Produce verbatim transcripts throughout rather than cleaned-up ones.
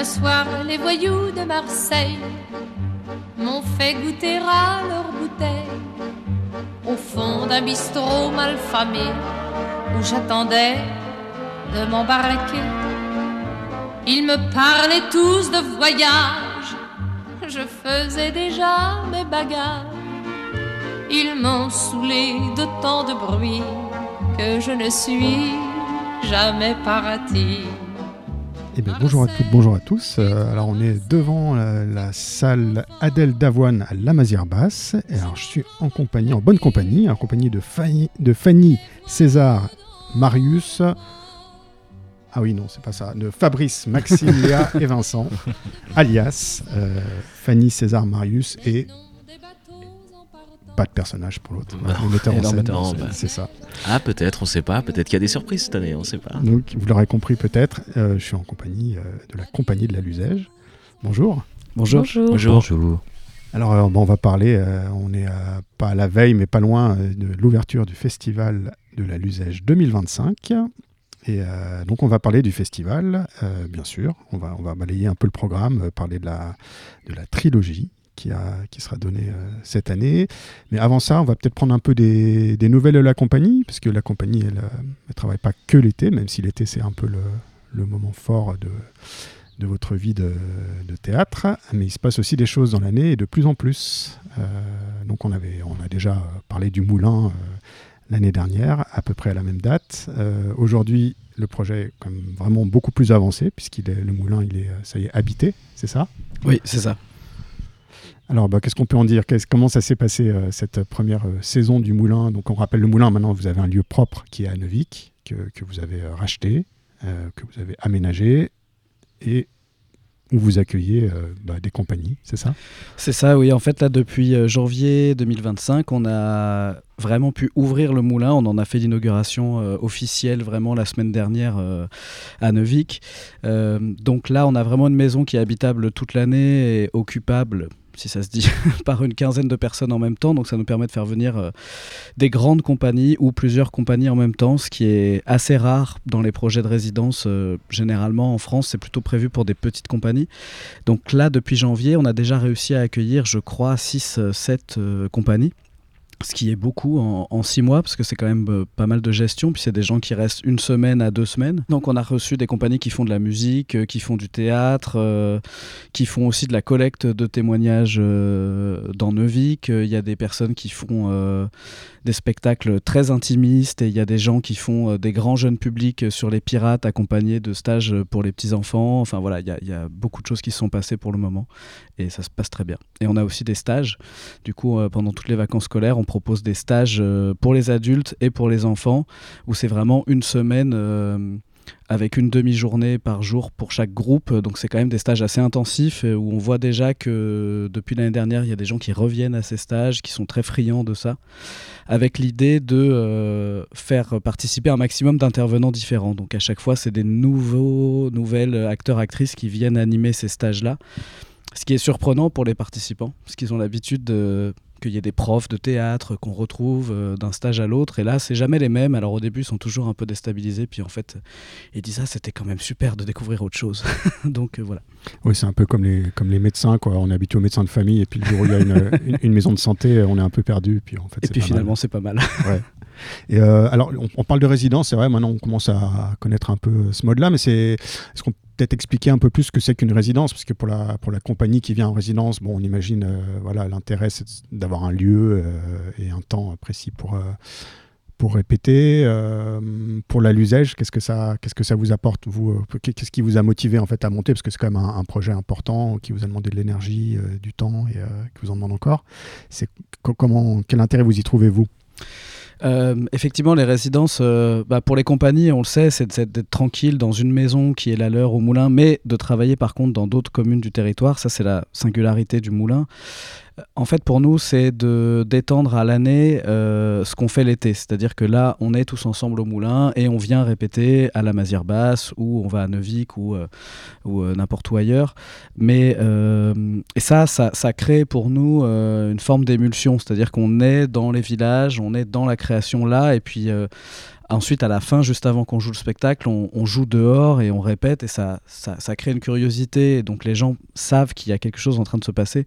soir, les voyous de Marseille m'ont fait goûter à leur bouteille au fond d'un bistrot malfamé où j'attendais de m'embarquer. Ils me parlaient tous de voyage, je faisais déjà mes bagages. Ils m'ont saoulé de tant de bruit que je ne suis jamais parti. Eh bien, bonjour à toutes, bonjour à tous. Euh, alors, on est devant la, la salle Adèle Davoine à La Mazière-Basse. Et alors, je suis en compagnie, en bonne compagnie, en compagnie de Fanny, de Fanny, César, Marius. Ah oui, non, c'est pas ça. De Fabrice, Maxime, Léa et Vincent, alias euh, Fanny, César, Marius et pas de personnage pour l'autre. Bah, le metteur en scène, metteur, c'est, bah. c'est ça. Ah, peut-être, on sait pas. Peut-être qu'il y a des surprises cette année, on sait pas. Donc, vous l'aurez compris peut-être, euh, je suis en compagnie euh, de la compagnie de la Luzège. Bonjour. Bonjour. Bonjour. Bonjour. Alors, euh, bon, on va parler, euh, on est euh, pas à la veille, mais pas loin euh, de l'ouverture du festival de la Luzège deux mille vingt-cinq. Et euh, donc, on va parler du festival, euh, bien sûr. On va, on va balayer un peu le programme, euh, parler de la, de la trilogie qui, a, qui sera donnée euh, cette année. Mais avant ça, on va peut-être prendre un peu des, des nouvelles de la compagnie, parce que la compagnie, elle ne travaille pas que l'été, même si l'été, c'est un peu le, le moment fort de, de votre vie de, de théâtre. Mais il se passe aussi des choses dans l'année, et de plus en plus. Euh, donc, on, avait, on a déjà parlé du Moulin euh, l'année dernière, à peu près à la même date. Euh, aujourd'hui, le projet est quand même vraiment beaucoup plus avancé, puisqu'il est, le Moulin, il est, ça y est, habité, c'est ça ? Oui, c'est ça. Alors, bah, qu'est-ce qu'on peut en dire ? Qu'est-ce, Comment ça s'est passé, euh, cette première euh, saison du Moulin ? Donc, on rappelle le Moulin, maintenant, vous avez un lieu propre qui est à Neuvic, que, que vous avez euh, racheté, euh, que vous avez aménagé, et où vous accueillez euh, bah, des compagnies, c'est ça ? C'est ça, oui. En fait, là, depuis euh, janvier deux mille vingt-cinq, on a vraiment pu ouvrir le Moulin. On en a fait l'inauguration euh, officielle vraiment la semaine dernière euh, à Neuvic. Euh, donc là, on a vraiment une maison qui est habitable toute l'année et occupable, si ça se dit, par une quinzaine de personnes en même temps. Donc ça nous permet de faire venir euh, des grandes compagnies ou plusieurs compagnies en même temps, ce qui est assez rare dans les projets de résidence. Euh, généralement en France, c'est plutôt prévu pour des petites compagnies. Donc là, depuis janvier, on a déjà réussi à accueillir, je crois, six sept euh, compagnies. Ce qui est beaucoup en, en six mois, parce que c'est quand même euh, pas mal de gestion, puis c'est des gens qui restent une semaine à deux semaines. Donc on a reçu des compagnies qui font de la musique, euh, qui font du théâtre, euh, qui font aussi de la collecte de témoignages euh, dans Neuvic. Il y a des personnes qui font euh, des spectacles très intimistes, et il y a des gens qui font euh, des grands jeunes publics sur les pirates, accompagnés de stages pour les petits-enfants. Enfin voilà, il y a, il y a beaucoup de choses qui se sont passées pour le moment, et ça se passe très bien. Et on a aussi des stages. Du coup, euh, pendant toutes les vacances scolaires, on propose des stages euh, pour les adultes et pour les enfants, où c'est vraiment une semaine euh, avec une demi-journée par jour pour chaque groupe. Donc c'est quand même des stages assez intensifs, euh, où on voit déjà que depuis l'année dernière, il y a des gens qui reviennent à ces stages, qui sont très friands de ça, avec l'idée de euh, faire participer un maximum d'intervenants différents. Donc à chaque fois, c'est des nouveaux, nouvelles acteurs-actrices qui viennent animer ces stages-là. Ce qui est surprenant pour les participants, parce qu'ils ont l'habitude de... qu'il y ait des profs de théâtre qu'on retrouve euh, d'un stage à l'autre, et là c'est jamais les mêmes. Alors au début ils sont toujours un peu déstabilisés, puis en fait ils disent ah c'était quand même super de découvrir autre chose. Donc euh, voilà. Oui, c'est un peu comme les, comme les médecins, quoi. On est habitué aux médecins de famille, et puis le jour où il y a une, une, une maison de santé, on est un peu perdu, puis en fait, et c'est puis pas finalement mal. c'est pas mal. Ouais. Et euh, alors on, on parle de résidence, c'est vrai, maintenant on commence à connaître un peu ce mode-là, mais c'est, est-ce qu'on peut peut-être expliquer un peu plus ce que c'est qu'une résidence, parce que pour la, pour la compagnie qui vient en résidence, bon, on imagine, euh, voilà, l'intérêt c'est d'avoir un lieu euh, et un temps précis pour, euh, pour répéter. Euh, pour la Luzège, qu'est-ce que ça, qu'est-ce que ça vous apporte, vous, euh, qu'est-ce qui vous a motivé en fait à monter, parce que c'est quand même un, un projet important qui vous a demandé de l'énergie, euh, du temps, et euh, qui vous en demande encore. C'est comment, quel intérêt vous y trouvez-vous ? Euh, effectivement, les résidences, euh, bah pour les compagnies, on le sait, c'est, c'est d'être tranquille dans une maison qui est la leur au Moulin, mais de travailler par contre dans d'autres communes du territoire. Ça, c'est la singularité du Moulin. En fait, pour nous, c'est de, d'étendre à l'année euh, ce qu'on fait l'été. C'est-à-dire que là, on est tous ensemble au moulin et on vient répéter à la Mazière Basse ou on va à Neuvic ou, euh, ou euh, n'importe où ailleurs. Mais, euh, et ça, ça, ça crée pour nous euh, une forme d'émulsion. C'est-à-dire qu'on est dans les villages, on est dans la création là et puis... Euh, Ensuite, à la fin, juste avant qu'on joue le spectacle, on, on joue dehors et on répète et ça, ça, ça crée une curiosité. Donc les gens savent qu'il y a quelque chose en train de se passer.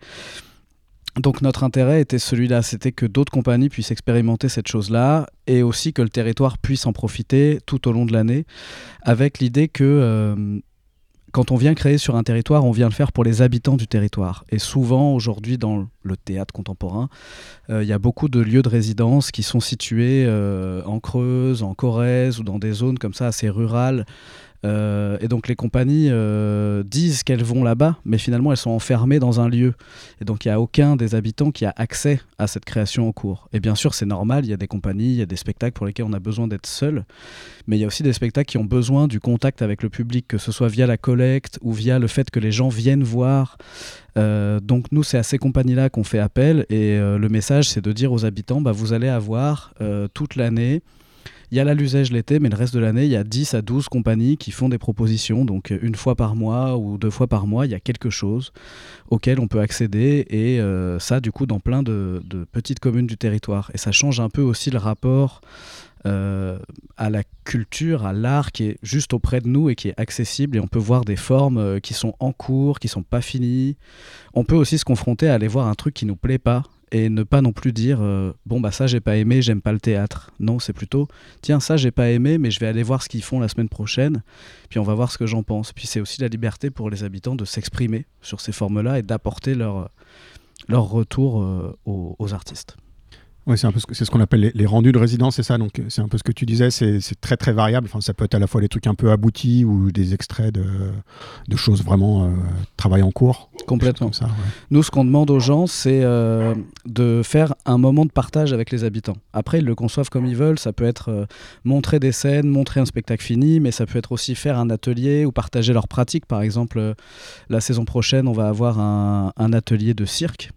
Donc notre intérêt était celui-là, c'était que d'autres compagnies puissent expérimenter cette chose-là et aussi que le territoire puisse en profiter tout au long de l'année avec l'idée que... Euh, Quand on vient créer sur un territoire, on vient le faire pour les habitants du territoire. Et souvent, aujourd'hui, dans le théâtre contemporain, il euh, y a beaucoup de lieux de résidence qui sont situés euh, en Creuse, en Corrèze ou dans des zones comme ça assez rurales. Euh, et donc les compagnies euh, disent qu'elles vont là-bas, mais finalement elles sont enfermées dans un lieu. Et donc il n'y a aucun des habitants qui a accès à cette création en cours. Et bien sûr c'est normal, il y a des compagnies, il y a des spectacles pour lesquels on a besoin d'être seul, mais il y a aussi des spectacles qui ont besoin du contact avec le public, que ce soit via la collecte ou via le fait que les gens viennent voir. Euh, donc nous c'est à ces compagnies-là qu'on fait appel et euh, le message c'est de dire aux habitants, bah, vous allez avoir euh, toute l'année. Il y a la Luzège l'été, mais le reste de l'année, il y a dix à douze compagnies qui font des propositions. Donc une fois par mois ou deux fois par mois, il y a quelque chose auquel on peut accéder. Et euh, ça, du coup, dans plein de, de petites communes du territoire. Et ça change un peu aussi le rapport euh, à la culture, à l'art qui est juste auprès de nous et qui est accessible. Et on peut voir des formes euh, qui sont en cours, qui ne sont pas finies. On peut aussi se confronter à aller voir un truc qui ne nous plaît pas. Et ne pas non plus dire euh, bon bah ça j'ai pas aimé, j'aime pas le théâtre. Non, c'est plutôt tiens ça j'ai pas aimé, mais je vais aller voir ce qu'ils font la semaine prochaine, puis on va voir ce que j'en pense. Puis c'est aussi la liberté pour les habitants de s'exprimer sur ces formes-là et d'apporter leur, leur retour euh, aux, aux artistes. Oui, c'est un peu ce, que, c'est ce qu'on appelle les, les rendus de résidence, c'est ça. Donc c'est un peu ce que tu disais, c'est, c'est très très variable. Enfin, ça peut être à la fois des trucs un peu aboutis ou des extraits de, de choses vraiment euh, travail en cours. Complètement. Comme ça, ouais. Nous, ce qu'on demande aux gens, c'est euh, de faire un moment de partage avec les habitants. Après, ils le conçoivent comme ils veulent. Ça peut être euh, montrer des scènes, montrer un spectacle fini, mais ça peut être aussi faire un atelier ou partager leurs pratiques. Par exemple, euh, la saison prochaine, on va avoir un, un atelier de cirque.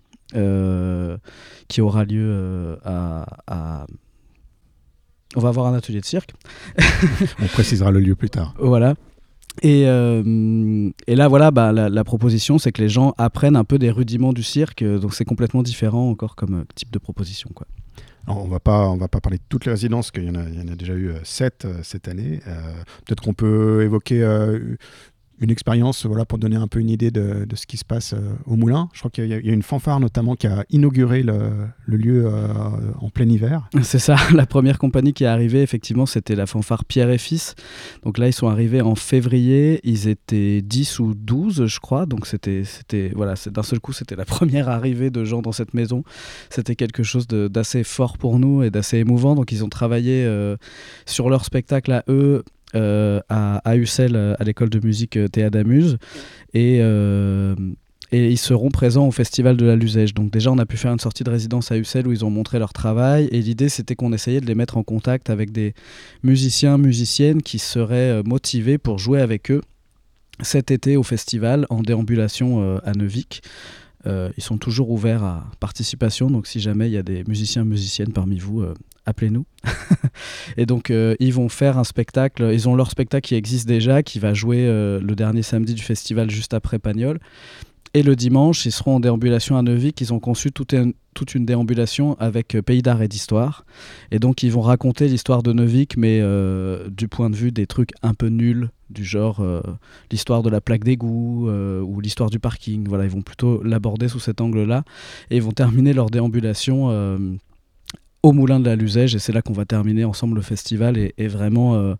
Euh, qui aura lieu euh, à, à... On va avoir un atelier de cirque. On précisera le lieu plus tard. Voilà. Et, euh, et là, voilà, bah, la, la proposition, c'est que les gens apprennent un peu des rudiments du cirque. Donc c'est complètement différent encore comme euh, type de proposition, quoi. Alors, on va pas, on va pas parler de toutes les résidences, qu'il y en a, il y en a déjà eu euh, sept euh, cette année. Euh, peut-être qu'on peut évoquer euh, une expérience, voilà, pour donner un peu une idée de, de ce qui se passe euh, au Moulin. Je crois qu'il y a, il y a une fanfare notamment qui a inauguré le, le lieu euh, en plein hiver. C'est ça, la première compagnie qui est arrivée, effectivement, c'était la fanfare Pierre et Fils. Donc là, ils sont arrivés en février, ils étaient dix ou douze, je crois. Donc c'était, c'était, voilà, c'est, d'un seul coup, c'était la première arrivée de gens dans cette maison. C'était quelque chose de, d'assez fort pour nous et d'assez émouvant. Donc ils ont travaillé euh, sur leur spectacle à eux, Euh, à, à Ussel, à l'école de musique euh, Théa d'Amuse, et, euh, et ils seront présents au festival de la Luzège. Donc déjà on a pu faire une sortie de résidence à Ussel où ils ont montré leur travail, et l'idée c'était qu'on essayait de les mettre en contact avec des musiciens, musiciennes qui seraient motivés pour jouer avec eux cet été au festival en déambulation euh, à Neuvic. Euh, ils sont toujours ouverts à participation, donc si jamais il y a des musiciens, musiciennes parmi vous, euh, appelez-nous. Et donc euh, ils vont faire un spectacle, ils ont leur spectacle qui existe déjà, qui va jouer euh, le dernier samedi du festival juste après Pagnol. Et le dimanche, ils seront en déambulation à Neuvic. Ils ont conçu toute une, toute une déambulation avec euh, Pays d'art et d'histoire. Et donc ils vont raconter l'histoire de Neuvic, mais euh, du point de vue des trucs un peu nuls, du genre euh, l'histoire de la plaque d'égout euh, ou l'histoire du parking. Voilà, ils vont plutôt l'aborder sous cet angle-là. Et ils vont terminer leur déambulation euh, au Moulin de la Luzège, et c'est là qu'on va terminer ensemble le festival et, et vraiment euh,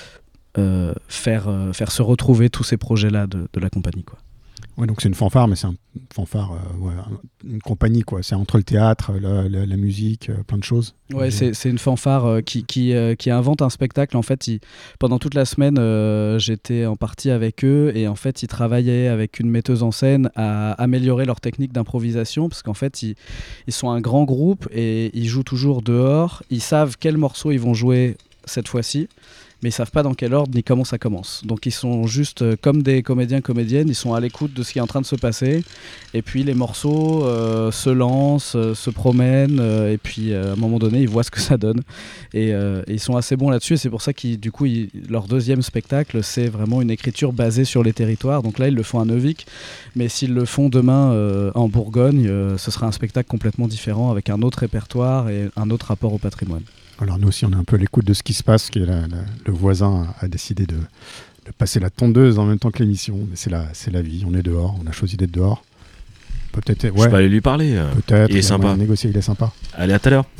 euh, faire, euh, faire se retrouver tous ces projets-là de, de la compagnie, quoi. Ouais, donc c'est une fanfare, mais c'est un, une fanfare, euh, ouais, une compagnie, quoi. C'est entre le théâtre, la, la, la musique, euh, plein de choses. Ouais, et... c'est, c'est une fanfare euh, qui, qui, euh, qui invente un spectacle. En fait, ils, pendant toute la semaine, euh, j'étais en partie avec eux, et en fait, ils travaillaient avec une metteuse en scène à améliorer leur technique d'improvisation, parce qu'en fait, ils, ils sont un grand groupe et ils jouent toujours dehors. Ils savent quels morceaux ils vont jouer cette fois-ci. mais ils savent pas dans quel ordre ni comment ça commence. Donc ils sont juste euh, comme des comédiens, comédiennes, ils sont à l'écoute de ce qui est en train de se passer, et puis les morceaux euh, se lancent, euh, se promènent, euh, et puis euh, à un moment donné, ils voient ce que ça donne. Et, euh, et ils sont assez bons là-dessus, et c'est pour ça que du coup, ils, leur deuxième spectacle, c'est vraiment une écriture basée sur les territoires. Donc là, ils le font à Neuvic, mais s'ils le font demain euh, en Bourgogne, euh, ce sera un spectacle complètement différent, avec un autre répertoire et un autre rapport au patrimoine. Alors nous aussi, on est un peu à l'écoute de ce qui se passe, qui est la, la, le voisin a décidé de, de passer la tondeuse en même temps que l'émission, mais c'est la, c'est la vie, on est dehors, on a choisi d'être dehors. Peut-être, ouais, je peux aller lui parler. Euh, peut-être, il est sympa. Négocier, il est sympa. Allez, à tout à l'heure.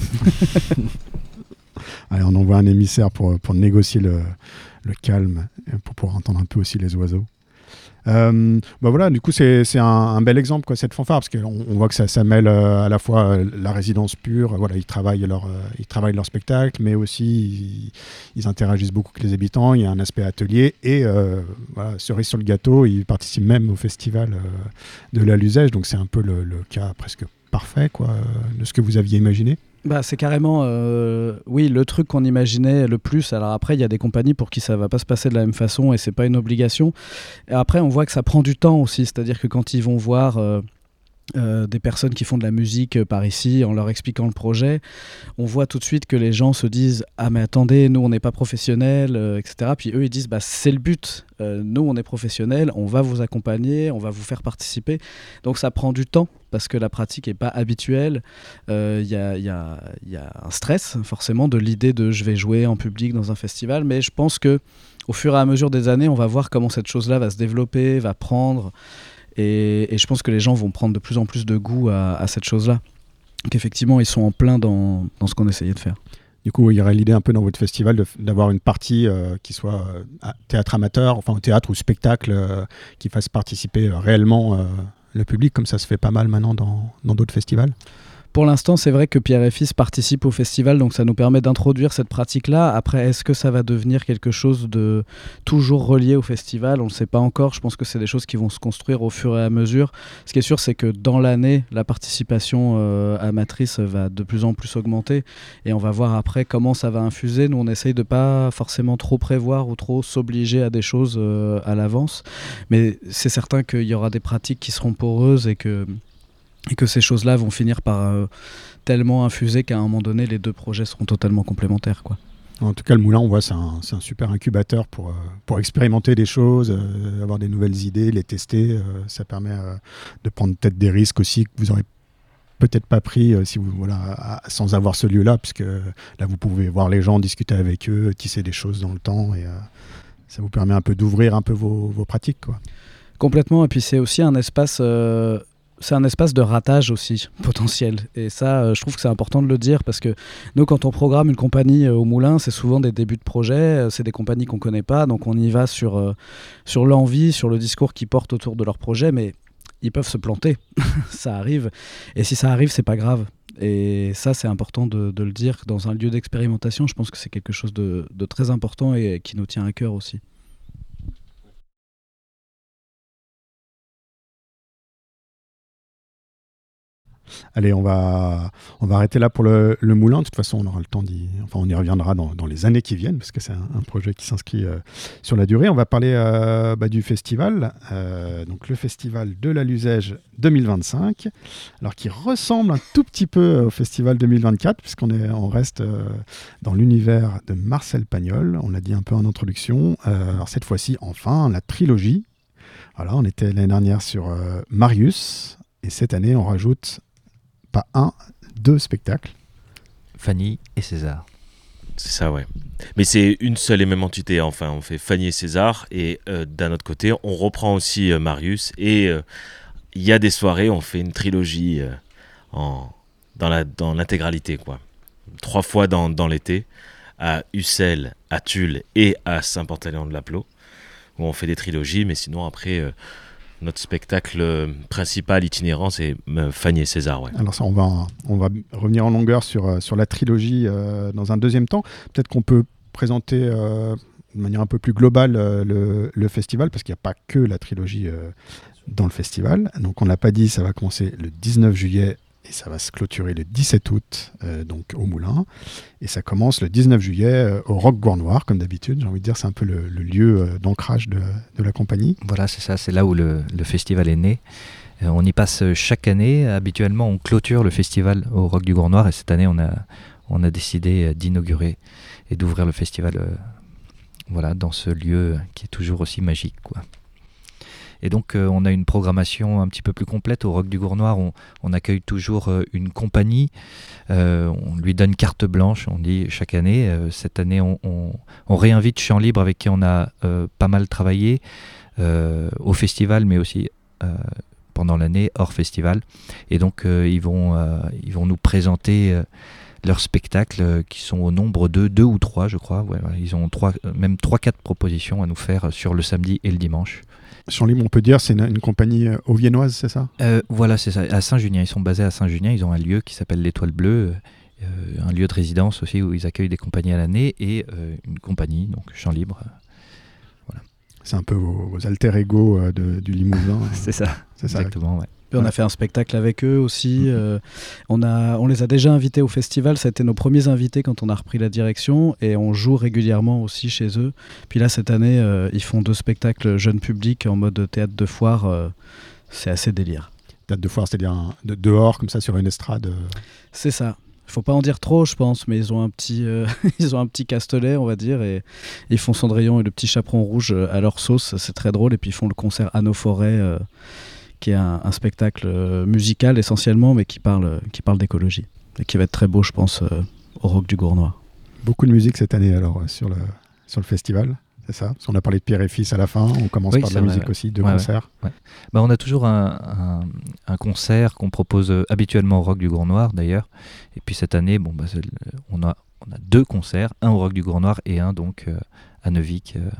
Allez, on envoie un émissaire pour, pour négocier le, le calme, pour pouvoir entendre un peu aussi les oiseaux. Euh, bah voilà, du coup c'est, c'est un, un bel exemple quoi, cette fanfare, parce qu'on on voit que ça, ça mêle euh, à la fois euh, la résidence pure, voilà, ils travaillent leur, euh, ils travaillent leur spectacle, mais aussi ils, ils interagissent beaucoup avec les habitants, il y a un aspect atelier, et euh, voilà, cerise sur le gâteau, ils participent même au festival euh, de la Luzège, donc c'est un peu le, le cas presque parfait quoi, de ce que vous aviez imaginé. Bah, c'est carrément euh, oui, le truc qu'on imaginait le plus. Alors après, il y a des compagnies pour qui ça va pas se passer de la même façon et c'est pas une obligation. Et après, on voit que ça prend du temps aussi. C'est-à-dire que quand ils vont voir euh, euh, des personnes qui font de la musique euh, par ici, en leur expliquant le projet, on voit tout de suite que les gens se disent « Ah mais attendez, nous on n'est pas professionnels, euh, et cetera » Puis eux ils disent bah, « C'est le but, euh, nous on est professionnels, on va vous accompagner, on va vous faire participer. » Donc ça prend du temps, parce que la pratique n'est pas habituelle. Il euh, y, y, y a un stress, forcément, de l'idée de « je vais jouer en public dans un festival », mais je pense qu'au fur et à mesure des années, on va voir comment cette chose-là va se développer, va prendre, et, et je pense que les gens vont prendre de plus en plus de goût à, à cette chose-là. Donc effectivement, ils sont en plein dans, dans ce qu'on essayait de faire. Du coup, il y aurait l'idée un peu dans votre festival de, d'avoir une partie euh, qui soit euh, théâtre amateur, enfin théâtre ou spectacle, euh, qui fasse participer euh, réellement euh, le public, comme ça se fait pas mal maintenant dans, dans d'autres festivals. Pour l'instant, c'est vrai que Pierre et Fils participe au festival, donc ça nous permet d'introduire cette pratique-là. Après, est-ce que ça va devenir quelque chose de toujours relié au festival ? On ne sait pas encore. Je pense que c'est des choses qui vont se construire au fur et à mesure. Ce qui est sûr, c'est que dans l'année, la participation euh, amatrice va de plus en plus augmenter. Et on va voir après comment ça va infuser. Nous, on essaye de ne pas forcément trop prévoir ou trop s'obliger à des choses euh, à l'avance. Mais c'est certain qu'il y aura des pratiques qui seront poreuses et que... et que ces choses-là vont finir par euh, tellement infuser qu'à un moment donné, les deux projets seront totalement complémentaires, quoi. En tout cas, le Moulin, on voit, c'est un, c'est un super incubateur pour, euh, pour expérimenter des choses, euh, avoir des nouvelles idées, les tester. Euh, ça permet euh, de prendre peut-être des risques aussi que vous n'aurez peut-être pas pris euh, si vous, voilà, à, sans avoir ce lieu-là, puisque là, vous pouvez voir les gens, discuter avec eux, tisser des choses dans le temps, et euh, ça vous permet un peu d'ouvrir un peu vos, vos pratiques, quoi. Complètement, et puis c'est aussi un espace... Euh c'est un espace de ratage aussi, potentiel. Et ça, euh, je trouve que c'est important de le dire, parce que nous, quand on programme une compagnie euh, au Moulin, c'est souvent des débuts de projet, euh, c'est des compagnies qu'on ne connaît pas, donc on y va sur, euh, sur l'envie, sur le discours qu'ils portent autour de leur projet, mais ils peuvent se planter, ça arrive. Et si ça arrive, c'est pas grave. Et ça, c'est important de, de le dire. Dans un lieu d'expérimentation, je pense que c'est quelque chose de, de très important et qui nous tient à cœur aussi. Allez, on va, on va arrêter là pour le, le Moulin. De toute façon, on aura le temps d'y... Enfin, on y reviendra dans, dans les années qui viennent, parce que c'est un, un projet qui s'inscrit euh, sur la durée. On va parler euh, bah, du festival, euh, donc le festival de la Luzège deux mille vingt-cinq, alors qui ressemble un tout petit peu au festival deux mille vingt-quatre, puisqu'on est, on reste euh, dans l'univers de Marcel Pagnol. On l'a dit un peu en introduction. Euh, alors cette fois-ci, enfin, la trilogie. Voilà, on était l'année dernière sur euh, Marius, et cette année, on rajoute... pas un, deux spectacles. Fanny et César. C'est ça, ouais. Mais c'est une seule et même entité. Enfin, on fait Fanny et César, et euh, d'un autre côté, on reprend aussi euh, Marius, et il euh, y a des soirées, on fait une trilogie euh, en, dans, la, dans l'intégralité, quoi. Trois fois dans, dans l'été, à Ussel, à Tulle et à Saint-Pantaléon-de-la-Plot, où on fait des trilogies, mais sinon après... Euh, notre spectacle principal itinérant, c'est Fanny et César. Ouais. Alors ça, on va, on va revenir en longueur sur, sur la trilogie euh, dans un deuxième temps. Peut-être qu'on peut présenter euh, de manière un peu plus globale euh, le, le festival, parce qu'il n'y a pas que la trilogie euh, dans le festival. Donc on ne l'a pas dit, ça va commencer le dix-neuf juillet Et ça va se clôturer le dix-sept août, euh, donc au Moulin. Et ça commence le dix-neuf juillet euh, au Rock Gournoir, comme d'habitude. J'ai envie de dire, c'est un peu le, le lieu euh, d'ancrage de, de la compagnie. Voilà, c'est ça, c'est là où le, le festival est né. Euh, on y passe chaque année. Habituellement, on clôture le festival au Rock du Gournoir. Et cette année, on a, on a décidé d'inaugurer et d'ouvrir le festival euh, voilà, dans ce lieu qui est toujours aussi magique, quoi. Et donc euh, on a une programmation un petit peu plus complète au Rock du Gournoir. On, on accueille toujours euh, une compagnie. Euh, on lui donne carte blanche, on dit chaque année. Euh, cette année, on, on, on réinvite Chant Libre avec qui on a euh, pas mal travaillé euh, au festival, mais aussi euh, pendant l'année hors festival. Et donc euh, ils, vont, euh, ils vont nous présenter euh, leurs spectacles euh, qui sont au nombre de deux ou trois, je crois. Ouais, ouais, ils ont trois, même trois quatre propositions à nous faire sur le samedi et le dimanche. Chant Libre, on peut dire, c'est une, une compagnie auviennoise, c'est ça ? euh, Voilà, c'est ça. À Saint-Junien, ils sont basés à Saint-Junien. Ils ont un lieu qui s'appelle l'Étoile Bleue, euh, un lieu de résidence aussi où ils accueillent des compagnies à l'année et euh, une compagnie, donc Chant Libre. Euh, voilà. C'est un peu vos, vos alter ego euh, de, du Limousin. C'est ça, c'est ça. Exactement, ouais. Puis on a fait un spectacle avec eux aussi. Euh, on, a, on les a déjà invités au festival. Ça a été nos premiers invités quand on a repris la direction. Et on joue régulièrement aussi chez eux. Puis là, cette année, euh, ils font deux spectacles jeunes publics en mode théâtre de foire. Euh, c'est assez délire. Théâtre de foire, c'est-à-dire un, de, dehors, comme ça, sur une estrade. Euh... C'est ça. Il faut pas en dire trop, je pense, mais ils ont un petit, euh, ils ont un petit castelet, on va dire, et ils font Cendrillon et le petit chaperon rouge à leur sauce. C'est très drôle. Et puis ils font le concert Anneau Forêt. Euh, qui est un, un spectacle euh, musical essentiellement, mais qui parle, euh, qui parle d'écologie. Et qui va être très beau, je pense, euh, au Rock du Gournoir. Beaucoup de musique cette année, alors, euh, sur, le, sur le festival, c'est ça ? Parce qu'on a parlé de Pierre et Fils à la fin, on commence oui, par de la vrai, musique ouais. aussi, deux ouais, concerts. Ouais, ouais. Bah, on a toujours un, un, un concert qu'on propose euh, habituellement au Rock du Gournoir, d'ailleurs. Et puis cette année, bon, bah, on, a, on a deux concerts, un au Rock du Gournoir et un donc euh, à Neuvic euh,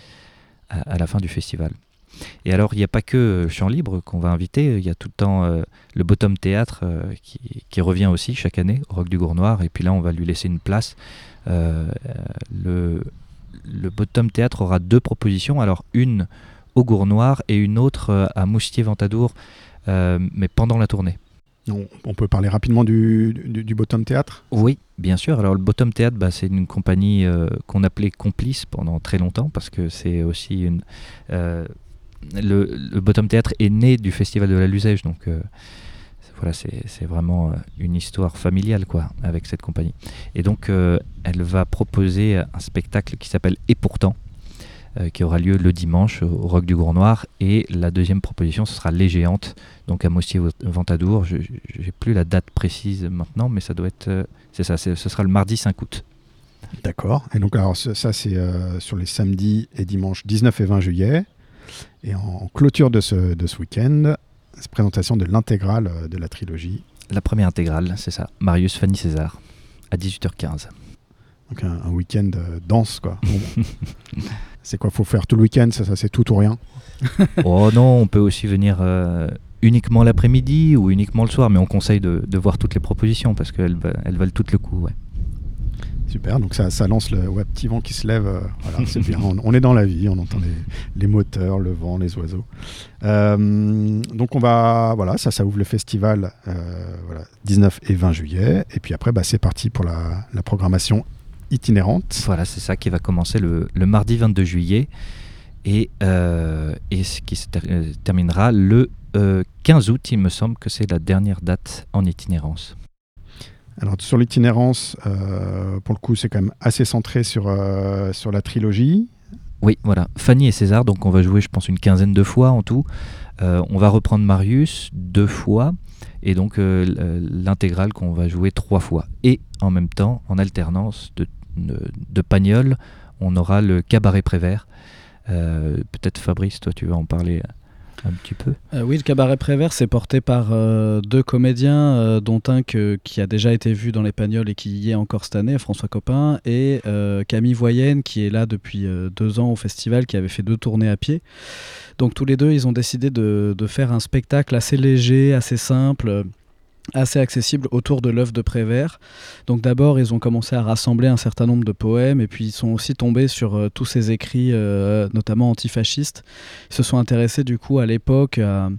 à, à la fin du festival. Et alors, il n'y a pas que Chant Libre qu'on va inviter, il y a tout le temps euh, le Bottom Théâtre euh, qui, qui revient aussi chaque année au Rock du Gournoir, et puis là, on va lui laisser une place. Euh, le, le Bottom Théâtre aura deux propositions, alors une au Gournoir et une autre euh, à Moustier-Ventadour, euh, mais pendant la tournée. On, on peut parler rapidement du, du, du Bottom Théâtre ? Oui, bien sûr. Alors le Bottom Théâtre, bah, c'est une compagnie euh, qu'on appelait Complice pendant très longtemps, parce que c'est aussi une... Euh, Le, le Bottom Théâtre est né du Festival de la Luzège, donc euh, c'est, voilà, c'est, c'est vraiment une histoire familiale, quoi, avec cette compagnie. Et donc, euh, elle va proposer un spectacle qui s'appelle Et pourtant, euh, qui aura lieu le dimanche au Rock du Gournoir. Et la deuxième proposition, ce sera Les Géantes, donc à Moustier-Ventadour. Je n'ai plus la date précise maintenant, mais ça doit être, euh, c'est ça, c'est, ce sera le mardi cinq août. D'accord. Et donc, alors, ça, c'est euh, sur les samedis et dimanches dix-neuf et vingt juillet. Et en clôture de ce, de ce week-end, cette présentation de l'intégrale de la trilogie. La première intégrale, c'est ça. Marius, Fanny, César, à dix-huit heures quinze. Donc un, un week-end euh, dense, quoi. Bon. C'est quoi, faut faire tout le week-end, ça, ça c'est tout ou rien? Oh non, on peut aussi venir euh, uniquement l'après-midi ou uniquement le soir, mais on conseille de, de voir toutes les propositions parce qu'elles elles valent toutes le coup. Ouais. Super, donc ça, ça lance le ouais, petit vent qui se lève. Euh, voilà, c'est bien. On, on est dans la vie, on entend les, les moteurs, le vent, les oiseaux. Euh, donc on va, voilà, ça, ça ouvre le festival, euh, voilà, dix-neuf et vingt juillet, et puis après, bah, c'est parti pour la, la programmation itinérante. Voilà, c'est ça qui va commencer le, le mardi vingt-deux juillet et, euh, et ce qui se ter- terminera le euh, quinze août. Il me semble que c'est la dernière date en itinérance. Alors sur l'itinérance, euh, pour le coup, c'est quand même assez centré sur, euh, sur la trilogie. Oui, voilà. Fanny et César, donc on va jouer, je pense, une quinzaine de fois en tout. Euh, on va reprendre Marius deux fois, et donc euh, l'intégrale qu'on va jouer trois fois. Et en même temps, en alternance de, de, de Pagnol, on aura le Cabaret Prévert. Euh, peut-être Fabrice, toi tu vas en parler un petit peu. Euh, oui, le Cabaret Prévert, c'est porté par euh, deux comédiens, euh, dont un que, qui a déjà été vu dans les Pagnols et qui y est encore cette année, François Copin, et euh, Camille Voyenne, qui est là depuis euh, deux ans au festival, qui avait fait deux tournées à pied. Donc tous les deux, ils ont décidé de, de faire un spectacle assez léger, assez simple, assez accessible autour de l'œuvre de Prévert. Donc d'abord, ils ont commencé à rassembler un certain nombre de poèmes, et puis ils sont aussi tombés sur euh, tous ces écrits, euh, notamment antifascistes. Ils se sont intéressés du coup à l'époque à,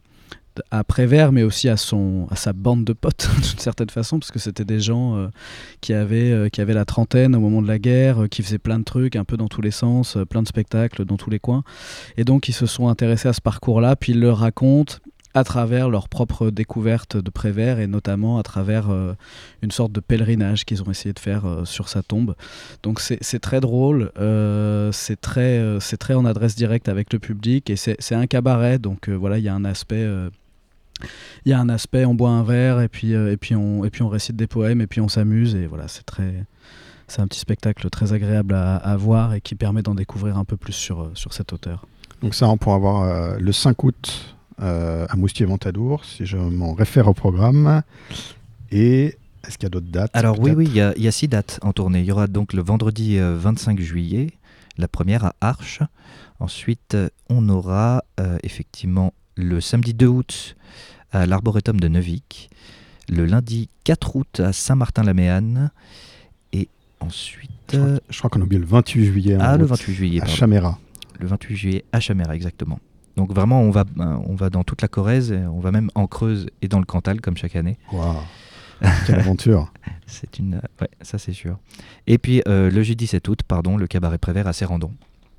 à Prévert, mais aussi à, son, à sa bande de potes, d'une certaine façon, parce que c'était des gens euh, qui, avaient, euh, qui avaient la trentaine au moment de la guerre, euh, qui faisaient plein de trucs, un peu dans tous les sens, euh, plein de spectacles dans tous les coins. Et donc, ils se sont intéressés à ce parcours-là, puis ils le racontent à travers leur propre découverte de Prévert, et notamment à travers euh, une sorte de pèlerinage qu'ils ont essayé de faire euh, sur sa tombe. Donc c'est, c'est très drôle, euh, c'est, très, euh, c'est très en adresse directe avec le public, et c'est, c'est un cabaret, donc euh, voilà, il y a un aspect... Euh, il y a un aspect, on boit un verre, et puis, euh, et, puis on, et puis on récite des poèmes, et puis on s'amuse, et voilà, c'est très... C'est un petit spectacle très agréable à, à voir, et qui permet d'en découvrir un peu plus sur, sur cet auteur. Donc ça, on pourra voir euh, le cinq août Euh, à Moustier-Ventadour, si je m'en réfère au programme. Et est-ce qu'il y a d'autres dates? Alors peut-être? oui, oui, il y, a, il y a six dates en tournée. Il y aura donc le vendredi euh, vingt-cinq juillet, la première à Arches. Ensuite, euh, on aura euh, effectivement le samedi deux août à l'Arboretum de Neuvic, le lundi quatre août à Saint-Martin-la-Méanne, et ensuite... Je crois, je crois qu'on a oublié le vingt-huit juillet. Ah, le août, vingt-huit juillet, à pardon. Chaméra. Le vingt-huit juillet à Chaméra, exactement. Donc vraiment, on va, on va dans toute la Corrèze, et on va même en Creuse et dans le Cantal, comme chaque année. Waouh, quelle aventure. C'est une, ouais, ça c'est sûr. Et puis euh, le jeudi sept août, pardon, le cabaret Prévert à Sérendon.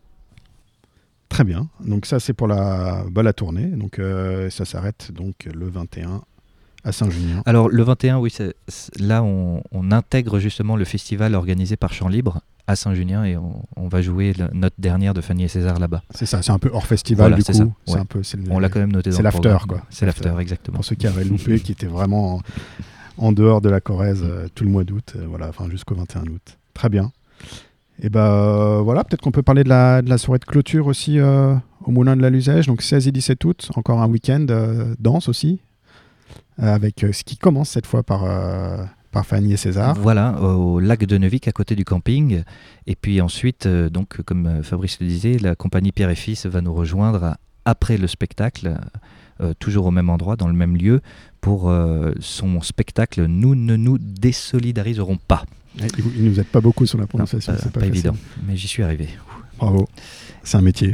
Très bien. Donc ça, c'est pour la, bah, la tournée. Donc euh, ça s'arrête donc le vingt et un à Saint-Junien. Alors le vingt et un, oui, c'est, c'est, là on, on intègre justement le festival organisé par Chant Libre à Saint-Junien, et on, on va jouer le, notre dernière de Fanny et César là-bas. C'est ça, c'est un peu hors festival, Voilà, du c'est coup. ça, C'est ouais. un peu, c'est le, On l'a quand même noté dans c'est le l'after, programme. quoi. C'est l'after, exactement. Pour ceux qui avaient loupé, qui étaient vraiment en, en dehors de la Corrèze euh, tout le mois d'août, euh, voilà, enfin jusqu'au vingt et un août. Très bien. Et ben euh, voilà, peut-être qu'on peut parler de la, de la soirée de clôture aussi euh, au Moulin de la Luzège, donc seize et dix-sept août, encore un week-end euh, danse aussi, euh, avec euh, ce qui commence cette fois par, euh, par Fanny et César. Voilà, au lac de Neuvic, à côté du camping. Et puis ensuite, euh, donc, comme euh, Fabrice le disait, la compagnie Pierre et Fils va nous rejoindre à- après le spectacle, euh, toujours au même endroit, dans le même lieu, pour euh, son spectacle « Nous ne nous désolidariserons pas Et il, il nous aide pas beaucoup sur la ». prononciation, Euh, c'est pas, pas facile. évident, mais j'y suis arrivé. Bravo, c'est un métier.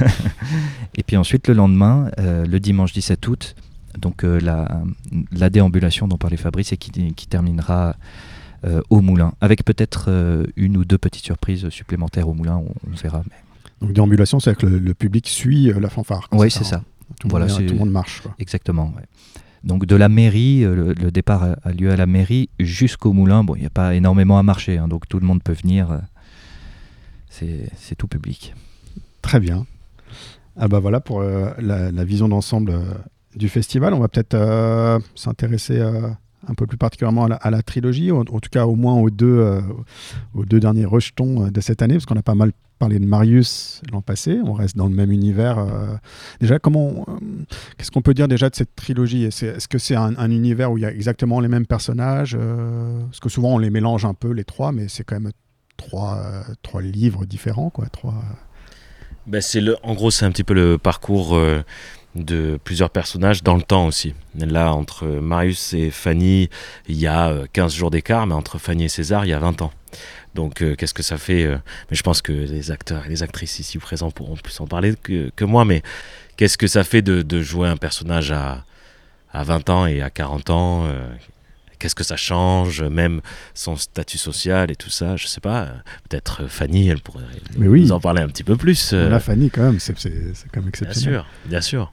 Et puis ensuite, le lendemain, euh, le dimanche dix-sept août, donc euh, la, la déambulation dont parlait Fabrice, et qui, qui terminera euh, au Moulin, avec peut-être euh, une ou deux petites surprises supplémentaires au Moulin, on, on verra. Mais... Donc déambulation, c'est que le, le public suit euh, la fanfare. quoi, Oui, ça, c'est ça. hein. Tout, le Voilà, monde, c'est- tout le monde marche. Quoi. Exactement, ouais. Donc de la mairie, euh, le, le départ a, a lieu à la mairie jusqu'au Moulin. Bon, il n'y a pas énormément à marcher, hein, donc tout le monde peut venir. euh, c'est, c'est tout public. Très bien. Ah bah voilà pour euh, la, la vision d'ensemble euh, du festival. On va peut-être euh, s'intéresser euh, un peu plus particulièrement à la, à la trilogie, en, en tout cas au moins aux deux, euh, aux deux derniers rejetons euh, de cette année, parce qu'on a pas mal parlé de Marius l'an passé. On reste dans le même univers. euh. Déjà, comment, euh, qu'est-ce qu'on peut dire déjà de cette trilogie? Est-ce, est-ce que c'est un, un univers où il y a exactement les mêmes personnages euh, Parce que souvent on les mélange un peu les trois, mais c'est quand même trois, euh, trois livres différents, quoi. Trois. Ben, c'est le, en gros, c'est un petit peu le parcours euh, de plusieurs personnages dans le temps aussi. Là, entre Marius et Fanny, il y a euh, quinze jours d'écart, mais entre Fanny et César, il y a vingt ans. Donc, euh, qu'est-ce que ça fait euh, Mais je pense que les acteurs et les actrices ici présents pourront plus en parler que, que moi, mais qu'est-ce que ça fait de, de jouer un personnage à, à vingt ans et à quarante ans euh, Qu'est-ce que ça change, même son statut social et tout ça, je sais pas. euh, Peut-être euh, Fanny, elle pourrait Mais nous oui. en parler un petit peu plus. euh, La Fanny, quand même, c'est, c'est, c'est quand même Bien exceptionnel. sûr, bien sûr.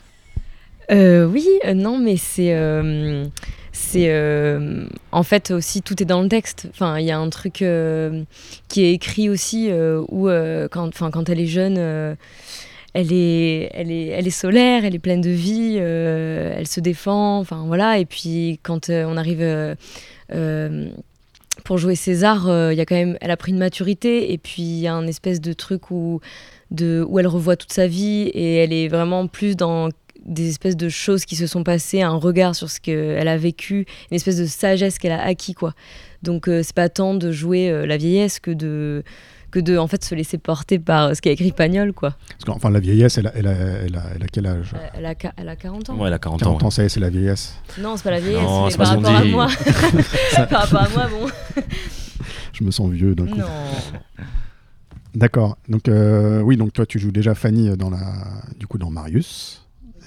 Euh, oui, euh, non, mais c'est, euh, c'est, euh, en fait aussi tout est dans le texte. Enfin, il y a un truc euh, qui est écrit aussi euh, où, euh, quand, enfin, quand elle est jeune, euh, elle est, elle est, elle est solaire, elle est pleine de vie, euh, elle se défend. Enfin voilà. Et puis quand euh, on arrive euh, euh, pour jouer César, euh, il y a quand même, elle a pris une maturité. Et puis il y a un espèce de truc où, de, où elle revoit toute sa vie et elle est vraiment plus dans des espèces de choses qui se sont passées, un regard sur ce qu'elle a vécu, une espèce de sagesse qu'elle a acquis, quoi. Donc euh, c'est pas tant de jouer euh, la vieillesse que de, que de en fait, se laisser porter par euh, ce qu'a écrit Pagnol, quoi. Parce qu'enfin, la vieillesse, elle a, elle a, elle a, elle a quel âge? Euh, Elle a, qua- elle a quarante ans. Ouais, elle a quarante ans. quarante ans, ça y est, c'est la vieillesse. Non, c'est pas la vieillesse, Non, mais c'est par pas ce qu'on rapport à dit. moi. Par rapport à moi, bon. Je me sens vieux d'un coup. Non. D'accord. Donc, euh, oui, donc toi, tu joues déjà Fanny dans, la, du coup, dans Marius.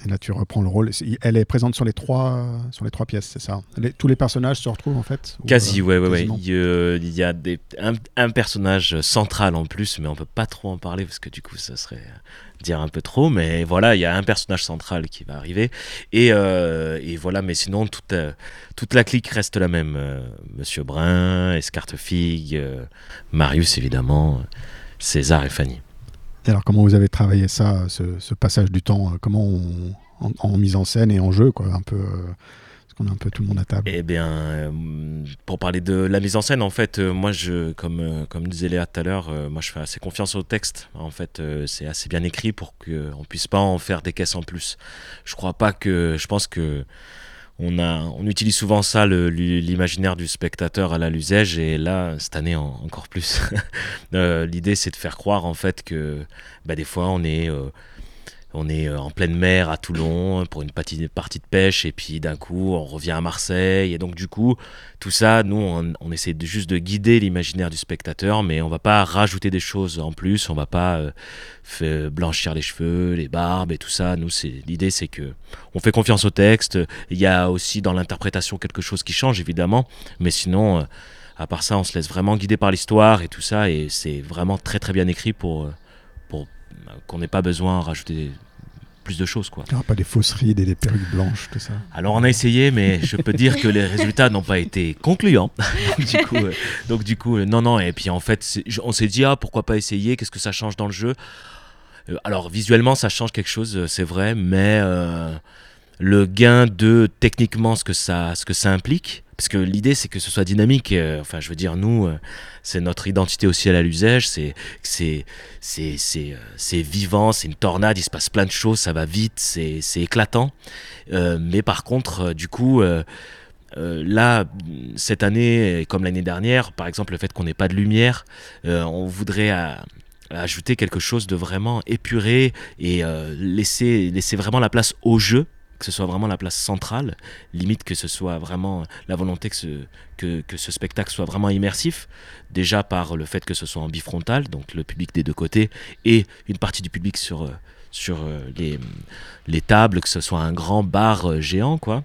Et là, tu reprends le rôle. Elle est présente sur les trois, sur les trois pièces, c'est ça. Les, tous les personnages se retrouvent en fait. Quasi, ou, ouais, euh, ouais, ouais. Il, euh, il y a des, un, un personnage central en plus, mais on peut pas trop en parler parce que du coup, ça serait dire un peu trop. Mais voilà, il y a un personnage central qui va arriver. Et, euh, et voilà, mais sinon, toute, euh, toute la clique reste la même. Euh, Monsieur Brun, Escartefigue, euh, Marius évidemment, César et Fanny. Et alors, comment vous avez travaillé ça, ce, ce passage du temps, comment on, en, en mise en scène et en jeu, quoi, un peu, euh, parce qu'on a un peu tout le monde à table. Eh bien, euh, pour parler de la mise en scène, en fait, euh, moi, je, comme, euh, comme disait Léa tout à l'heure, euh, moi, je fais assez confiance au texte. En fait, euh, c'est assez bien écrit pour qu'on puisse pas en faire des caisses en plus. Je crois pas que, je pense que On, a, on utilise souvent ça, le, l'imaginaire du spectateur à la Luzège, et là, cette année, en, encore plus. euh, l'idée, c'est de faire croire, en fait, que bah, des fois, on est, euh, on est en pleine mer à Toulon pour une partie, partie de pêche, et puis d'un coup, on revient à Marseille. Et donc, du coup, tout ça, nous, on, on essaie de, juste de guider l'imaginaire du spectateur, mais on va pas rajouter des choses en plus, on va pas euh, fait blanchir les cheveux, les barbes et tout ça. Nous, c'est, l'idée, c'est que on fait confiance au texte. Il y a aussi dans l'interprétation quelque chose qui change, évidemment, mais sinon, euh, à part ça, on se laisse vraiment guider par l'histoire et tout ça, et c'est vraiment très très bien écrit pour, pour qu'on n'ait pas besoin de rajouter plus de choses, quoi. Il n'y aura pas des fausses rides et des perruques blanches, tout ça. Alors on a essayé, mais je peux dire que les résultats n'ont pas été concluants. donc, du coup, euh, donc du coup, euh, non, non. Et puis en fait, c'est, on s'est dit, ah, pourquoi pas essayer, qu'est-ce que ça change dans le jeu. euh, Alors visuellement, ça change quelque chose, c'est vrai, mais euh, le gain de techniquement ce que ça, ce que ça implique, parce que l'idée c'est que ce soit dynamique. Euh, enfin, je veux dire, nous, euh, c'est notre identité aussi à la Luzège, c'est, c'est, c'est, c'est, euh, c'est vivant, c'est une tornade, il se passe plein de choses, ça va vite, c'est, c'est éclatant. Euh, mais par contre, euh, du coup, euh, euh, là, cette année, comme l'année dernière, par exemple, le fait qu'on n'ait pas de lumière, euh, on voudrait à, ajouter quelque chose de vraiment épuré et euh, laisser, laisser vraiment la place au jeu, que ce soit vraiment la place centrale, limite que ce soit vraiment la volonté que ce, que, que ce spectacle soit vraiment immersif, déjà par le fait que ce soit en bifrontal, donc le public des deux côtés, et une partie du public sur, sur les, les tables, que ce soit un grand bar géant, quoi.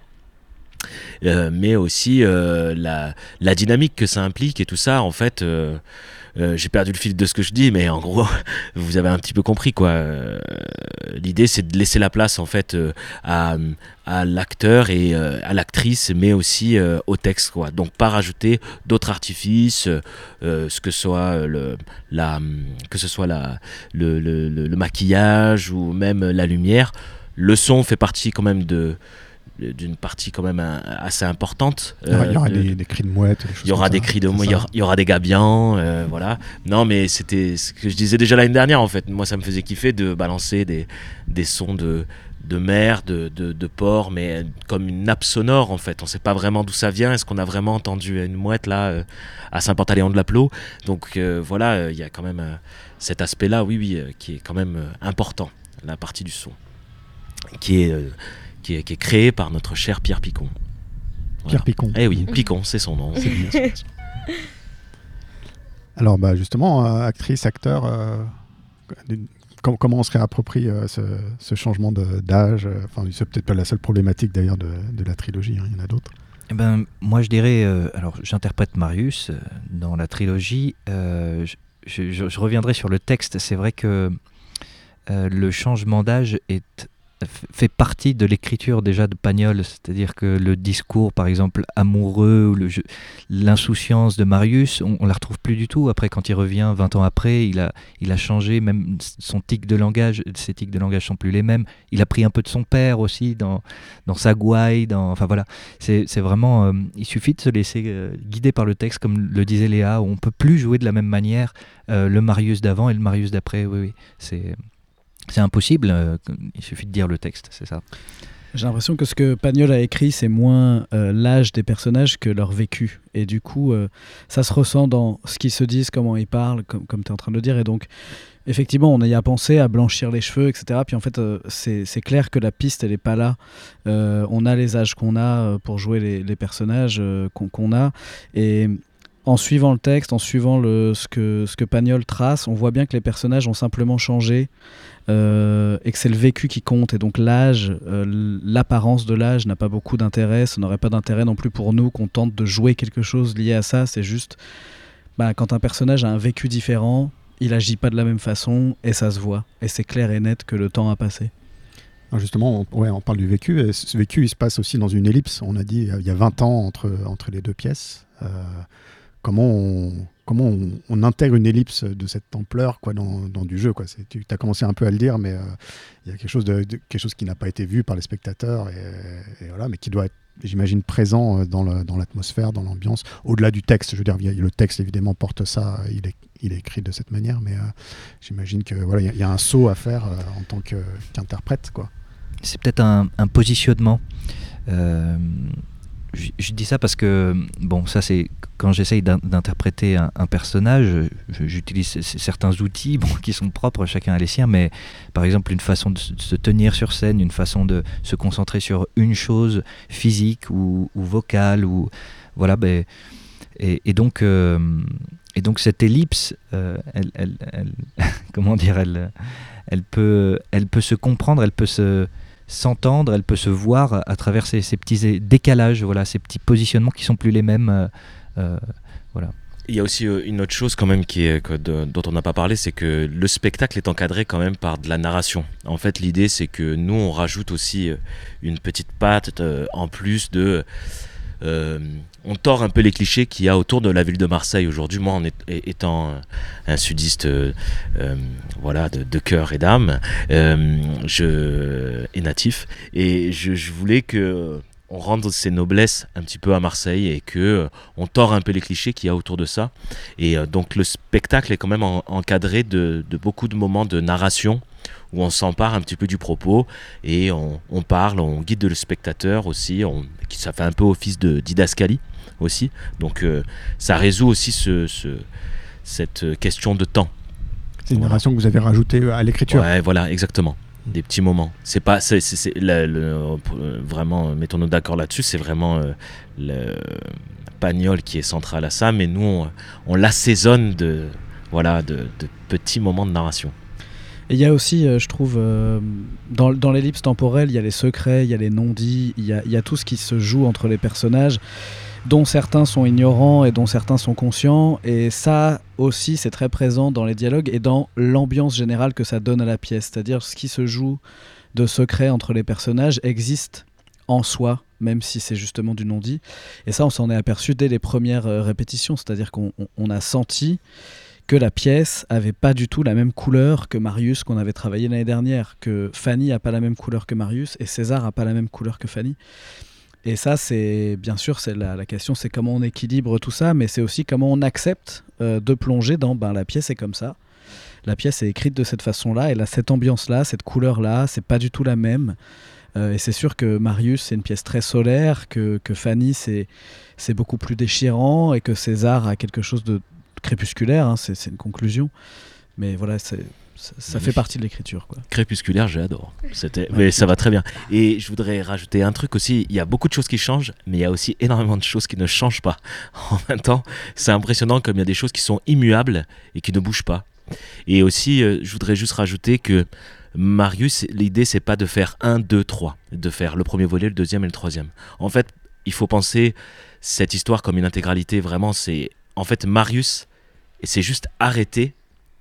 Euh, mais aussi euh, la, la dynamique que ça implique et tout ça, en fait... Euh, Euh, j'ai perdu le fil de ce que je dis, mais en gros, vous avez un petit peu compris, quoi. Euh, l'idée, c'est de laisser la place, en fait, euh, à, à l'acteur et euh, à l'actrice, mais aussi euh, au texte, quoi. Donc, pas rajouter d'autres artifices, euh, ce que soit le, la, que ce soit la, le, le, le, le maquillage ou même la lumière. Le son fait partie quand même de d'une partie quand même assez importante. Il y aura, euh, il y aura de, des, des cris de mouette. Il y aura des cris de mouette, il y aura des gabians, euh, voilà. Non, mais c'était ce que je disais déjà l'année dernière, en fait. Moi, ça me faisait kiffer de balancer des, des sons de, de mer, de, de, de port, mais comme une nappe sonore, en fait. On ne sait pas vraiment d'où ça vient. Est-ce qu'on a vraiment entendu une mouette, là, euh, à Saint-Pantaléon-de-la-Plot ? Donc, euh, voilà, il euh, y a quand même euh, cet aspect-là, oui, oui, euh, qui est quand même euh, important, la partie du son, qui est... Euh, Qui est, qui est créé par notre cher Pierre Picon. Voilà. Pierre Picon. Eh oui, Picon, c'est son nom. C'est bien, c'est son Alors, bah, justement, euh, actrice, acteur, euh, com- comment on se réapproprie euh, ce, ce changement de, d'âge euh, enfin, c'est peut-être pas la seule problématique d'ailleurs de, de la trilogie, hein, il y en a d'autres. Eh ben, moi, je dirais, euh, alors j'interprète Marius euh, dans la trilogie. Euh, je, je, je reviendrai sur le texte. C'est vrai que euh, le changement d'âge est fait partie de l'écriture déjà de Pagnol, c'est-à-dire que le discours par exemple amoureux ou le jeu, l'insouciance de Marius, on, on la retrouve plus du tout. Après, quand il revient vingt ans après, il a, il a changé, même son tic de langage, ses tics de langage sont plus les mêmes. Il a pris un peu de son père aussi dans, dans sa gouaille, dans, enfin voilà, c'est, c'est vraiment, euh, il suffit de se laisser euh, guider par le texte, comme le disait Léa, où on peut plus jouer de la même manière euh, le Marius d'avant et le Marius d'après. Oui, oui, c'est... C'est impossible, euh, il suffit de dire le texte, c'est ça. J'ai l'impression que ce que Pagnol a écrit, c'est moins euh, l'âge des personnages que leur vécu. Et du coup, euh, ça se ressent dans ce qu'ils se disent, comment ils parlent, comme, comme tu es en train de le dire. Et donc, effectivement, on y a pensé à blanchir les cheveux, et cetera. Puis en fait, euh, c'est, c'est clair que la piste, elle n'est pas là. Euh, on a les âges qu'on a pour jouer les, les personnages euh, qu'on, qu'on a. Et... en suivant le texte, en suivant le, ce, que, ce que Pagnol trace, on voit bien que les personnages ont simplement changé euh, et que c'est le vécu qui compte. Et donc l'âge, euh, l'apparence de l'âge n'a pas beaucoup d'intérêt. Ça n'aurait pas d'intérêt non plus pour nous qu'on tente de jouer quelque chose lié à ça. C'est juste, bah, quand un personnage a un vécu différent, il agit pas de la même façon et ça se voit. Et c'est clair et net que le temps a passé. Alors justement, on, ouais, on parle du vécu. Et ce vécu, il se passe aussi dans une ellipse. On a dit il y a vingt ans entre, entre les deux pièces. Euh, comment on, comment on, on intègre une ellipse de cette ampleur quoi, dans, dans du jeu quoi. C'est, tu as commencé un peu à le dire, mais euh, il y a quelque chose, de, de, quelque chose qui n'a pas été vu par les spectateurs, et, et voilà, mais qui doit être, j'imagine, présent dans, le, dans l'atmosphère, dans l'ambiance, au-delà du texte. Je veux dire, le texte, évidemment, porte ça, il est, il est écrit de cette manière, mais euh, j'imagine qu'il voilà, y, y a un saut à faire euh, en tant que, qu'interprète, quoi. C'est peut-être un, un positionnement. Euh, je, je dis ça parce que, bon, ça c'est quand j'essaye d'in- d'interpréter un, un personnage, je, j'utilise certains outils bon, qui sont propres, chacun a les siens, mais par exemple une façon de se tenir sur scène, une façon de se concentrer sur une chose physique ou, ou vocale, ou voilà, ben, et, et donc euh, et donc cette ellipse, euh, elle, elle, elle comment dire, elle, elle peut, elle peut se comprendre, elle peut se s'entendre, elle peut se voir à, à travers ces, ces petits décalages, voilà, ces petits positionnements qui sont plus les mêmes. Euh, euh, voilà. Il y a aussi euh, une autre chose quand même qui est, que de, dont on n'a pas parlé, c'est que le spectacle est encadré quand même par de la narration. En fait, l'idée c'est que nous on rajoute aussi euh, une petite patte euh, en plus de... Euh, on tord un peu les clichés qu'il y a autour de la ville de Marseille aujourd'hui. Moi, en est, étant un sudiste euh, euh, voilà, de, de cœur et d'âme, euh, je, et natif, et je, je voulais que on rende ces noblesses un petit peu à Marseille et que euh, on tord un peu les clichés qu'il y a autour de ça. Et euh, donc le spectacle est quand même en, encadré de, de beaucoup de moments de narration où on s'empare un petit peu du propos et on, on parle, on guide le spectateur aussi, on, ça fait un peu office de didascalie aussi, donc euh, ça résout aussi ce, ce, cette question de temps. C'est une narration que vous avez rajoutée à l'écriture. Ouais, voilà, exactement. Des petits moments. C'est pas, c'est, c'est, c'est le, le, vraiment, mettons-nous d'accord là-dessus, c'est vraiment euh, le Pagnol qui est central à ça, mais nous, on, on l'assaisonne de, voilà, de, de petits moments de narration. Et il y a aussi, euh, je trouve, euh, dans, dans l'ellipse temporelle, il y a les secrets, il y a les non-dits, il y a, il y a tout ce qui se joue entre les personnages, dont certains sont ignorants et dont certains sont conscients. Et ça aussi, c'est très présent dans les dialogues et dans l'ambiance générale que ça donne à la pièce. C'est-à-dire, ce qui se joue de secrets entre les personnages existe en soi, même si c'est justement du non-dit. Et ça, on s'en est aperçu dès les premières euh, répétitions. C'est-à-dire qu'on on, on a senti que la pièce avait pas du tout la même couleur que Marius qu'on avait travaillé l'année dernière, que Fanny a pas la même couleur que Marius et César a pas la même couleur que Fanny. Et ça, c'est bien sûr, c'est la, la question, c'est comment on équilibre tout ça, mais c'est aussi comment on accepte euh, de plonger dans ben, la pièce est comme ça. La pièce est écrite de cette façon-là, elle a cette ambiance-là, cette couleur-là, c'est pas du tout la même. Euh, et c'est sûr que Marius, c'est une pièce très solaire, que, que Fanny, c'est, c'est beaucoup plus déchirant, et que César a quelque chose de crépusculaire, hein, c'est, c'est une conclusion, mais voilà, c'est, ça, ça fait partie de l'écriture, quoi. Crépusculaire, j'adore. C'était, mais ça va très bien. Et je voudrais rajouter un truc aussi. Il y a beaucoup de choses qui changent, mais il y a aussi énormément de choses qui ne changent pas. En même temps, c'est impressionnant comme il y a des choses qui sont immuables et qui ne bougent pas. Et aussi, euh, je voudrais juste rajouter que Marius, l'idée, c'est pas de faire un, deux, trois, de faire le premier volet, le deuxième et le troisième. En fait, il faut penser cette histoire comme une intégralité. Vraiment, c'est en fait Marius. Et c'est juste arrêté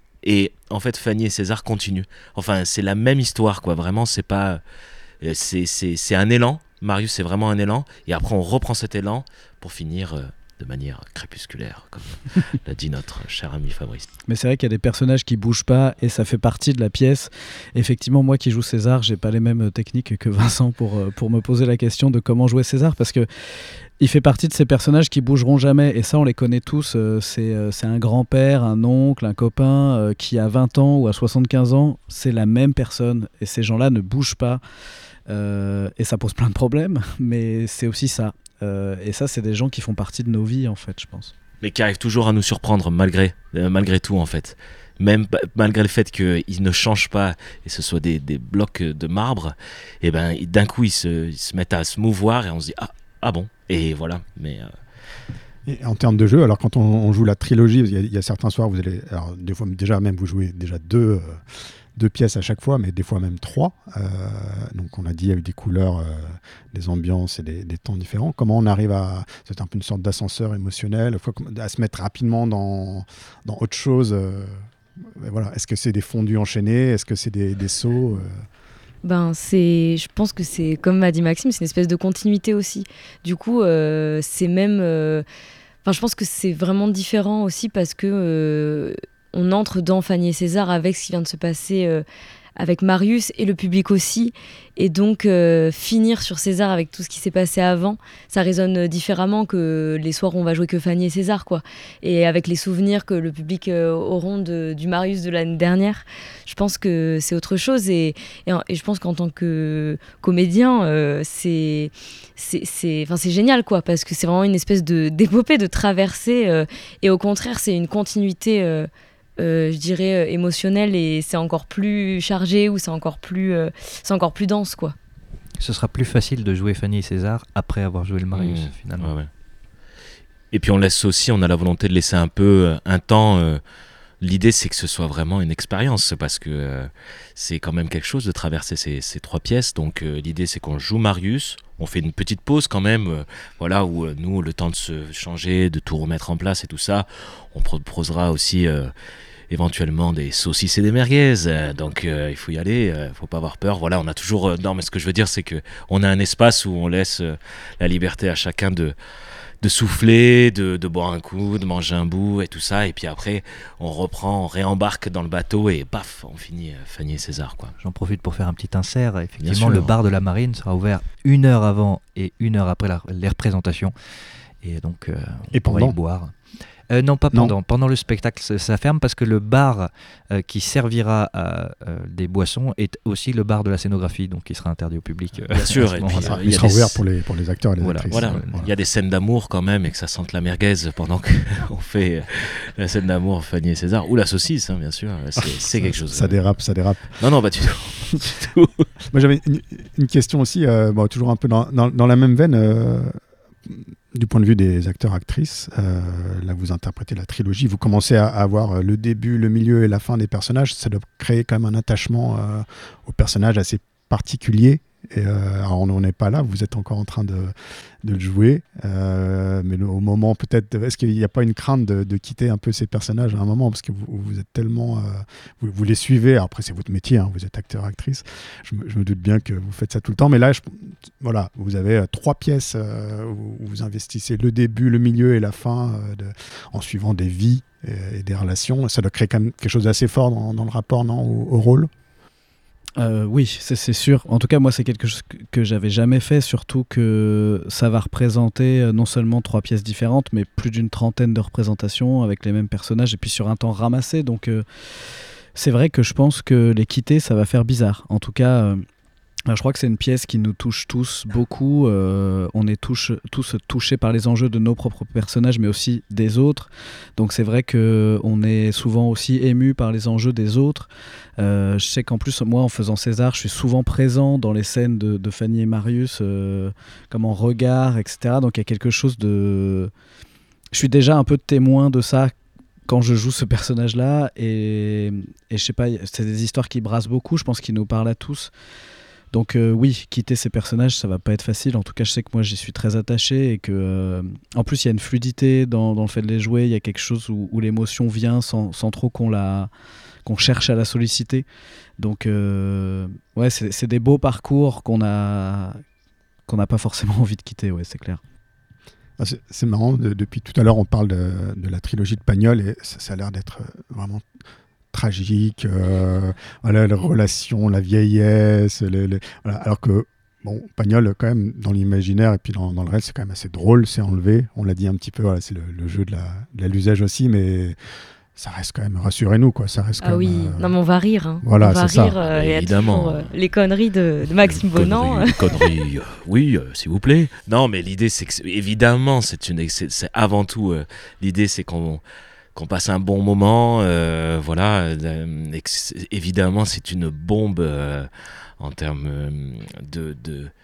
et en fait Fanny et César continuent. Enfin c'est la même histoire quoi, vraiment c'est pas c'est, c'est, c'est un élan, Marius c'est vraiment un élan et après on reprend cet élan pour finir euh, de manière crépusculaire comme l'a dit notre cher ami Fabrice. Mais c'est vrai qu'il y a des personnages qui bougent pas et ça fait partie de la pièce. Effectivement, moi qui joue César, j'ai pas les mêmes techniques que Vincent pour, pour me poser la question de comment jouer César parce que il fait partie de ces personnages qui bougeront jamais et ça on les connaît tous, euh, c'est, euh, c'est un grand-père, un oncle, un copain euh, qui a vingt ans ou à soixante-quinze ans, c'est la même personne et ces gens-là ne bougent pas euh, et ça pose plein de problèmes mais c'est aussi ça euh, et ça c'est des gens qui font partie de nos vies en fait je pense. Mais qui arrivent toujours à nous surprendre malgré, euh, malgré tout en fait. Même b- malgré le fait qu'ils ne changent pas et ce soit des, des blocs de marbre, et ben, d'un coup ils se, ils se mettent à se mouvoir et on se dit ah, ah bon. Et voilà, mais... Euh... Et en termes de jeu, alors quand on, on joue la trilogie, il y, a, il y a certains soirs, vous allez, alors des fois déjà même vous jouez déjà deux, euh, deux pièces à chaque fois, mais des fois même trois. Euh, donc on a dit il y a eu des couleurs, euh, des ambiances et des, des temps différents. Comment on arrive à, c'est un peu une sorte d'ascenseur émotionnel, à se mettre rapidement dans, dans autre chose. Euh, voilà. Est-ce que c'est des fondus enchaînés? Est-ce que c'est des, des sauts euh... Ben, c'est, je pense que c'est, comme m'a dit Maxime, c'est une espèce de continuité aussi. Du coup, euh, c'est même... Euh, enfin, je pense que c'est vraiment différent aussi parce que euh, on entre dans Fanny et César avec ce qui vient de se passer euh, avec Marius et le public aussi. Et donc, euh, finir sur César avec tout ce qui s'est passé avant, ça résonne différemment que les soirs où on va jouer que Fanny et César, quoi. Et avec les souvenirs que le public euh, auront de, du Marius de l'année dernière, je pense que c'est autre chose. Et, et, et je pense qu'en tant que comédien, euh, c'est, c'est, c'est, enfin, c'est génial, quoi, parce que c'est vraiment une espèce de, d'épopée, de traversée. Euh, et au contraire, c'est une continuité... Euh, Euh, je dirais euh, émotionnel, et c'est encore plus chargé, ou c'est encore plus euh, c'est encore plus dense, quoi. Ce sera plus facile de jouer Fanny et César après avoir joué le Marius, mmh, finalement. Ouais, ouais. Et puis on laisse aussi, on a la volonté de laisser un peu un temps. Euh, l'idée, c'est que ce soit vraiment une expérience, parce que euh, c'est quand même quelque chose de traverser ces, ces trois pièces. Donc euh, l'idée, c'est qu'on joue Marius, on fait une petite pause quand même, euh, voilà, où euh, nous, le temps de se changer, de tout remettre en place et tout ça, on proposera aussi euh, éventuellement des saucisses et des merguez, euh, donc euh, il faut y aller, euh, faut pas avoir peur. Voilà, on a toujours, euh, non, mais ce que je veux dire, c'est que on a un espace où on laisse euh, la liberté à chacun de de souffler, de, de boire un coup, de manger un bout et tout ça, et puis après on reprend, on réembarque dans le bateau et paf, on finit euh, Fanny et César, quoi. J'en profite pour faire un petit insert. Effectivement, le bar de la Marine sera ouvert une heure avant et une heure après la, les représentations, et donc euh, et on va y boire. Euh, non, pas pendant. Non. Pendant le spectacle, ça, ça ferme parce que le bar euh, qui servira à euh, des boissons est aussi le bar de la scénographie, donc il sera interdit au public. Euh, Bien sûr, et puis, euh, il sera ouvert pour les, pour les acteurs et les voilà, actrices. Voilà. Euh, voilà. Il y a des scènes d'amour quand même, et que ça sente la merguez pendant qu'on fait la scène d'amour Fanny et César, ou la saucisse, hein, bien sûr. C'est, c'est quelque chose. Ça dérape, ça dérape. Non, non, bah du tout. du tout. Moi j'avais une, une question aussi, euh, bon, toujours un peu dans, dans, dans la même veine. Euh, Du point de vue des acteurs-actrices, euh, là vous interprétez la trilogie, vous commencez à avoir le début, le milieu et la fin des personnages. Ça doit créer quand même un attachement euh, aux personnages assez particulier. Et, euh, alors on n'est pas là, vous êtes encore en train de, de le jouer, euh, mais le, au moment peut-être, est-ce qu'il n'y a pas une crainte de, de quitter un peu ces personnages à un moment, parce que vous, vous êtes tellement, euh, vous, vous les suivez. Alors après c'est votre métier, hein, vous êtes acteur-actrice, je me, je me doute bien que vous faites ça tout le temps, mais là je, voilà, vous avez euh, trois pièces euh, où vous investissez le début, le milieu et la fin euh, de, en suivant des vies et, et des relations. Ça doit créer quand même quelque chose d'assez fort dans, dans le rapport, non, au, au rôle. Euh, oui, c'est, c'est sûr. En tout cas, moi, c'est quelque chose que, que j'avais jamais fait, surtout que ça va représenter euh, non seulement trois pièces différentes, mais plus d'une trentaine de représentations avec les mêmes personnages, et puis sur un temps ramassé. Donc, euh, c'est vrai que je pense que les quitter, ça va faire bizarre. En tout cas, euh, je crois que c'est une pièce qui nous touche tous beaucoup. Euh, on est tous, tous touchés par les enjeux de nos propres personnages, mais aussi des autres. Donc c'est vrai qu'on est souvent aussi ému par les enjeux des autres. Euh, je sais qu'en plus, moi, en faisant César, je suis souvent présent dans les scènes de, de Fanny et Marius, euh, comme en regard, et cetera. Donc il y a quelque chose de... Je suis déjà un peu témoin de ça quand je joue ce personnage-là. Et, et je sais pas, c'est des histoires qui brassent beaucoup. Je pense qu'ils nous parlent à tous. Donc euh, oui, quitter ces personnages, ça va pas être facile. En tout cas, je sais que moi, j'y suis très attaché, et que, euh, en plus, il y a une fluidité dans, dans le fait de les jouer. Il y a quelque chose où, où l'émotion vient sans, sans trop qu'on la, qu'on cherche à la solliciter. Donc euh, ouais, c'est, c'est des beaux parcours qu'on a, qu'on n'a pas forcément envie de quitter. Ouais, c'est clair. Ah, c'est, c'est marrant. De, depuis tout à l'heure, on parle de, de la trilogie de Pagnol, et ça, ça a l'air d'être vraiment tragique, euh, voilà, les relations, la vieillesse, les, les, voilà, alors que bon, Pagnol, quand même, dans l'imaginaire et puis dans, dans le reste, c'est quand même assez drôle, c'est enlevé, on l'a dit un petit peu, voilà, c'est le, le jeu de la, de la l'usage aussi, mais ça reste quand même, rassurez-nous, quoi, ça reste ah quand oui, même, euh... non mais on va rire, hein. Voilà, on va c'est rire, ça. euh, et évidemment. toujours, euh, les conneries de, de Maxime Bonan. Les conneries, euh, oui, euh, s'il vous plaît. Non, mais l'idée, c'est que, c'est, évidemment, c'est, une, c'est, c'est avant tout, euh, l'idée, c'est qu'on qu'on passe un bon moment, euh, voilà, euh, évidemment c'est une bombe euh, en termes euh, de, de,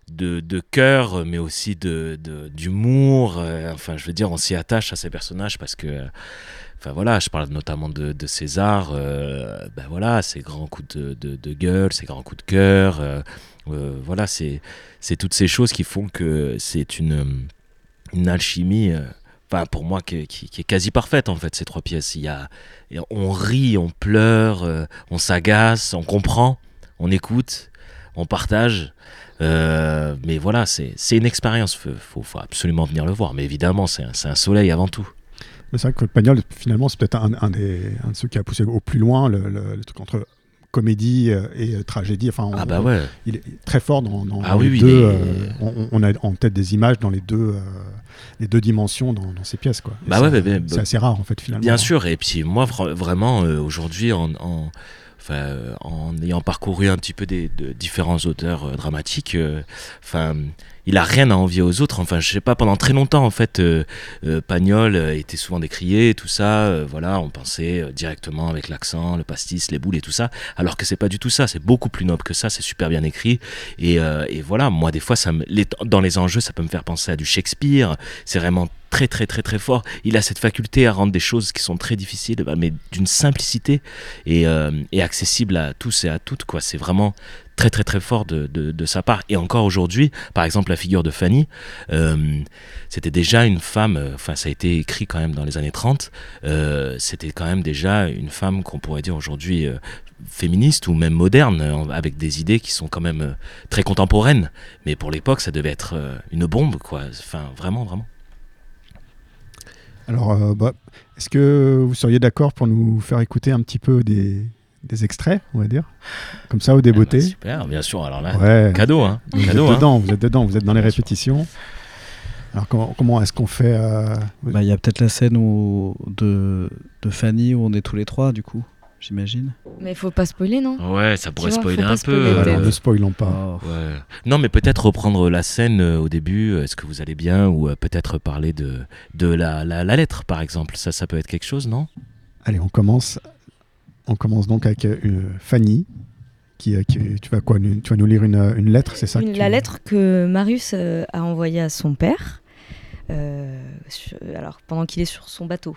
de, de cœur, mais aussi de, de, d'humour. Euh, enfin, je veux dire, on s'y attache à ces personnages parce que, euh, enfin voilà, je parle notamment de, de César. Euh, ben voilà, ses grands coups de, de, de gueule, ses grands coups de cœur. Euh, euh, voilà, c'est, c'est toutes ces choses qui font que c'est une, une alchimie. Euh, Enfin, pour moi, qui, qui, qui est quasi parfaite, en fait, ces trois pièces. Il y a, on rit, on pleure, euh, on s'agace, on comprend, on écoute, on partage. Euh, mais voilà, c'est, c'est une expérience. Il faut, faut absolument venir le voir. Mais évidemment, c'est un, c'est un soleil avant tout. Mais c'est vrai que Pagnol, finalement, c'est peut-être un, un, des, un de ceux qui a poussé au plus loin le, le, le truc entre comédie et tragédie. Enfin, on, ah bah ouais. Il est très fort dans, dans, ah dans oui, les oui, deux. les... Euh, on, on a en tête des images dans les deux, euh, les deux dimensions dans, dans ces pièces, quoi. Bah c'est, ouais, bah, bah, c'est assez rare en fait finalement. Bien sûr. Et puis moi, vraiment, euh, aujourd'hui, en, en, enfin, euh, en ayant parcouru un petit peu des de différents auteurs euh, dramatiques, enfin. Euh, il a rien à envier aux autres. Enfin, je sais pas, pendant très longtemps, en fait, euh, euh, Pagnol euh, était souvent décrié, tout ça. Euh, voilà, on pensait euh, directement avec l'accent, le pastis, les boules et tout ça. Alors que c'est pas du tout ça. C'est beaucoup plus noble que ça. C'est super bien écrit. Et, euh, et voilà, moi, des fois, ça me, les, dans les enjeux, ça peut me faire penser à du Shakespeare. C'est vraiment très, très, très, très fort. Il a cette faculté à rendre des choses qui sont très difficiles, mais d'une simplicité et, euh, et accessible à tous et à toutes, quoi. C'est vraiment très très très fort de, de, de sa part. Et encore aujourd'hui, par exemple la figure de Fanny, euh, c'était déjà une femme, enfin euh, ça a été écrit quand même dans les années trente, euh, c'était quand même déjà une femme qu'on pourrait dire aujourd'hui euh, féministe ou même moderne, euh, avec des idées qui sont quand même euh, très contemporaines, mais pour l'époque ça devait être euh, une bombe, quoi. Enfin vraiment vraiment. Alors euh, bah, est-ce que vous seriez d'accord pour nous faire écouter un petit peu des des extraits, on va dire, comme ça au débeauté. Ah bah super, bien sûr. Alors là, ouais. cadeau, hein. Vous cadeau, êtes dedans, hein. vous êtes dedans, vous êtes dans les répétitions. Alors comment, comment est-ce qu'on fait euh... Bah, y a peut-être la scène où, de, de Fanny où on est tous les trois, du coup, j'imagine. Mais il faut pas spoiler, non ? Ouais, ça pourrait tu vois, spoiler un peu. Spoiler, alors, ne spoilons pas. Oh. Ouais. Non, mais peut-être reprendre la scène euh, au début. Est-ce que vous allez bien ? Ou euh, peut-être parler de, de la, la, la lettre, par exemple. Ça, ça peut être quelque chose, non ? Allez, on commence. On commence donc avec une Fanny. Qui, qui, tu, vas quoi, tu vas nous lire une, une lettre, c'est ça une, que tu... La lettre que Marius euh, a envoyée à son père, euh, sur, alors, pendant qu'il est sur son bateau.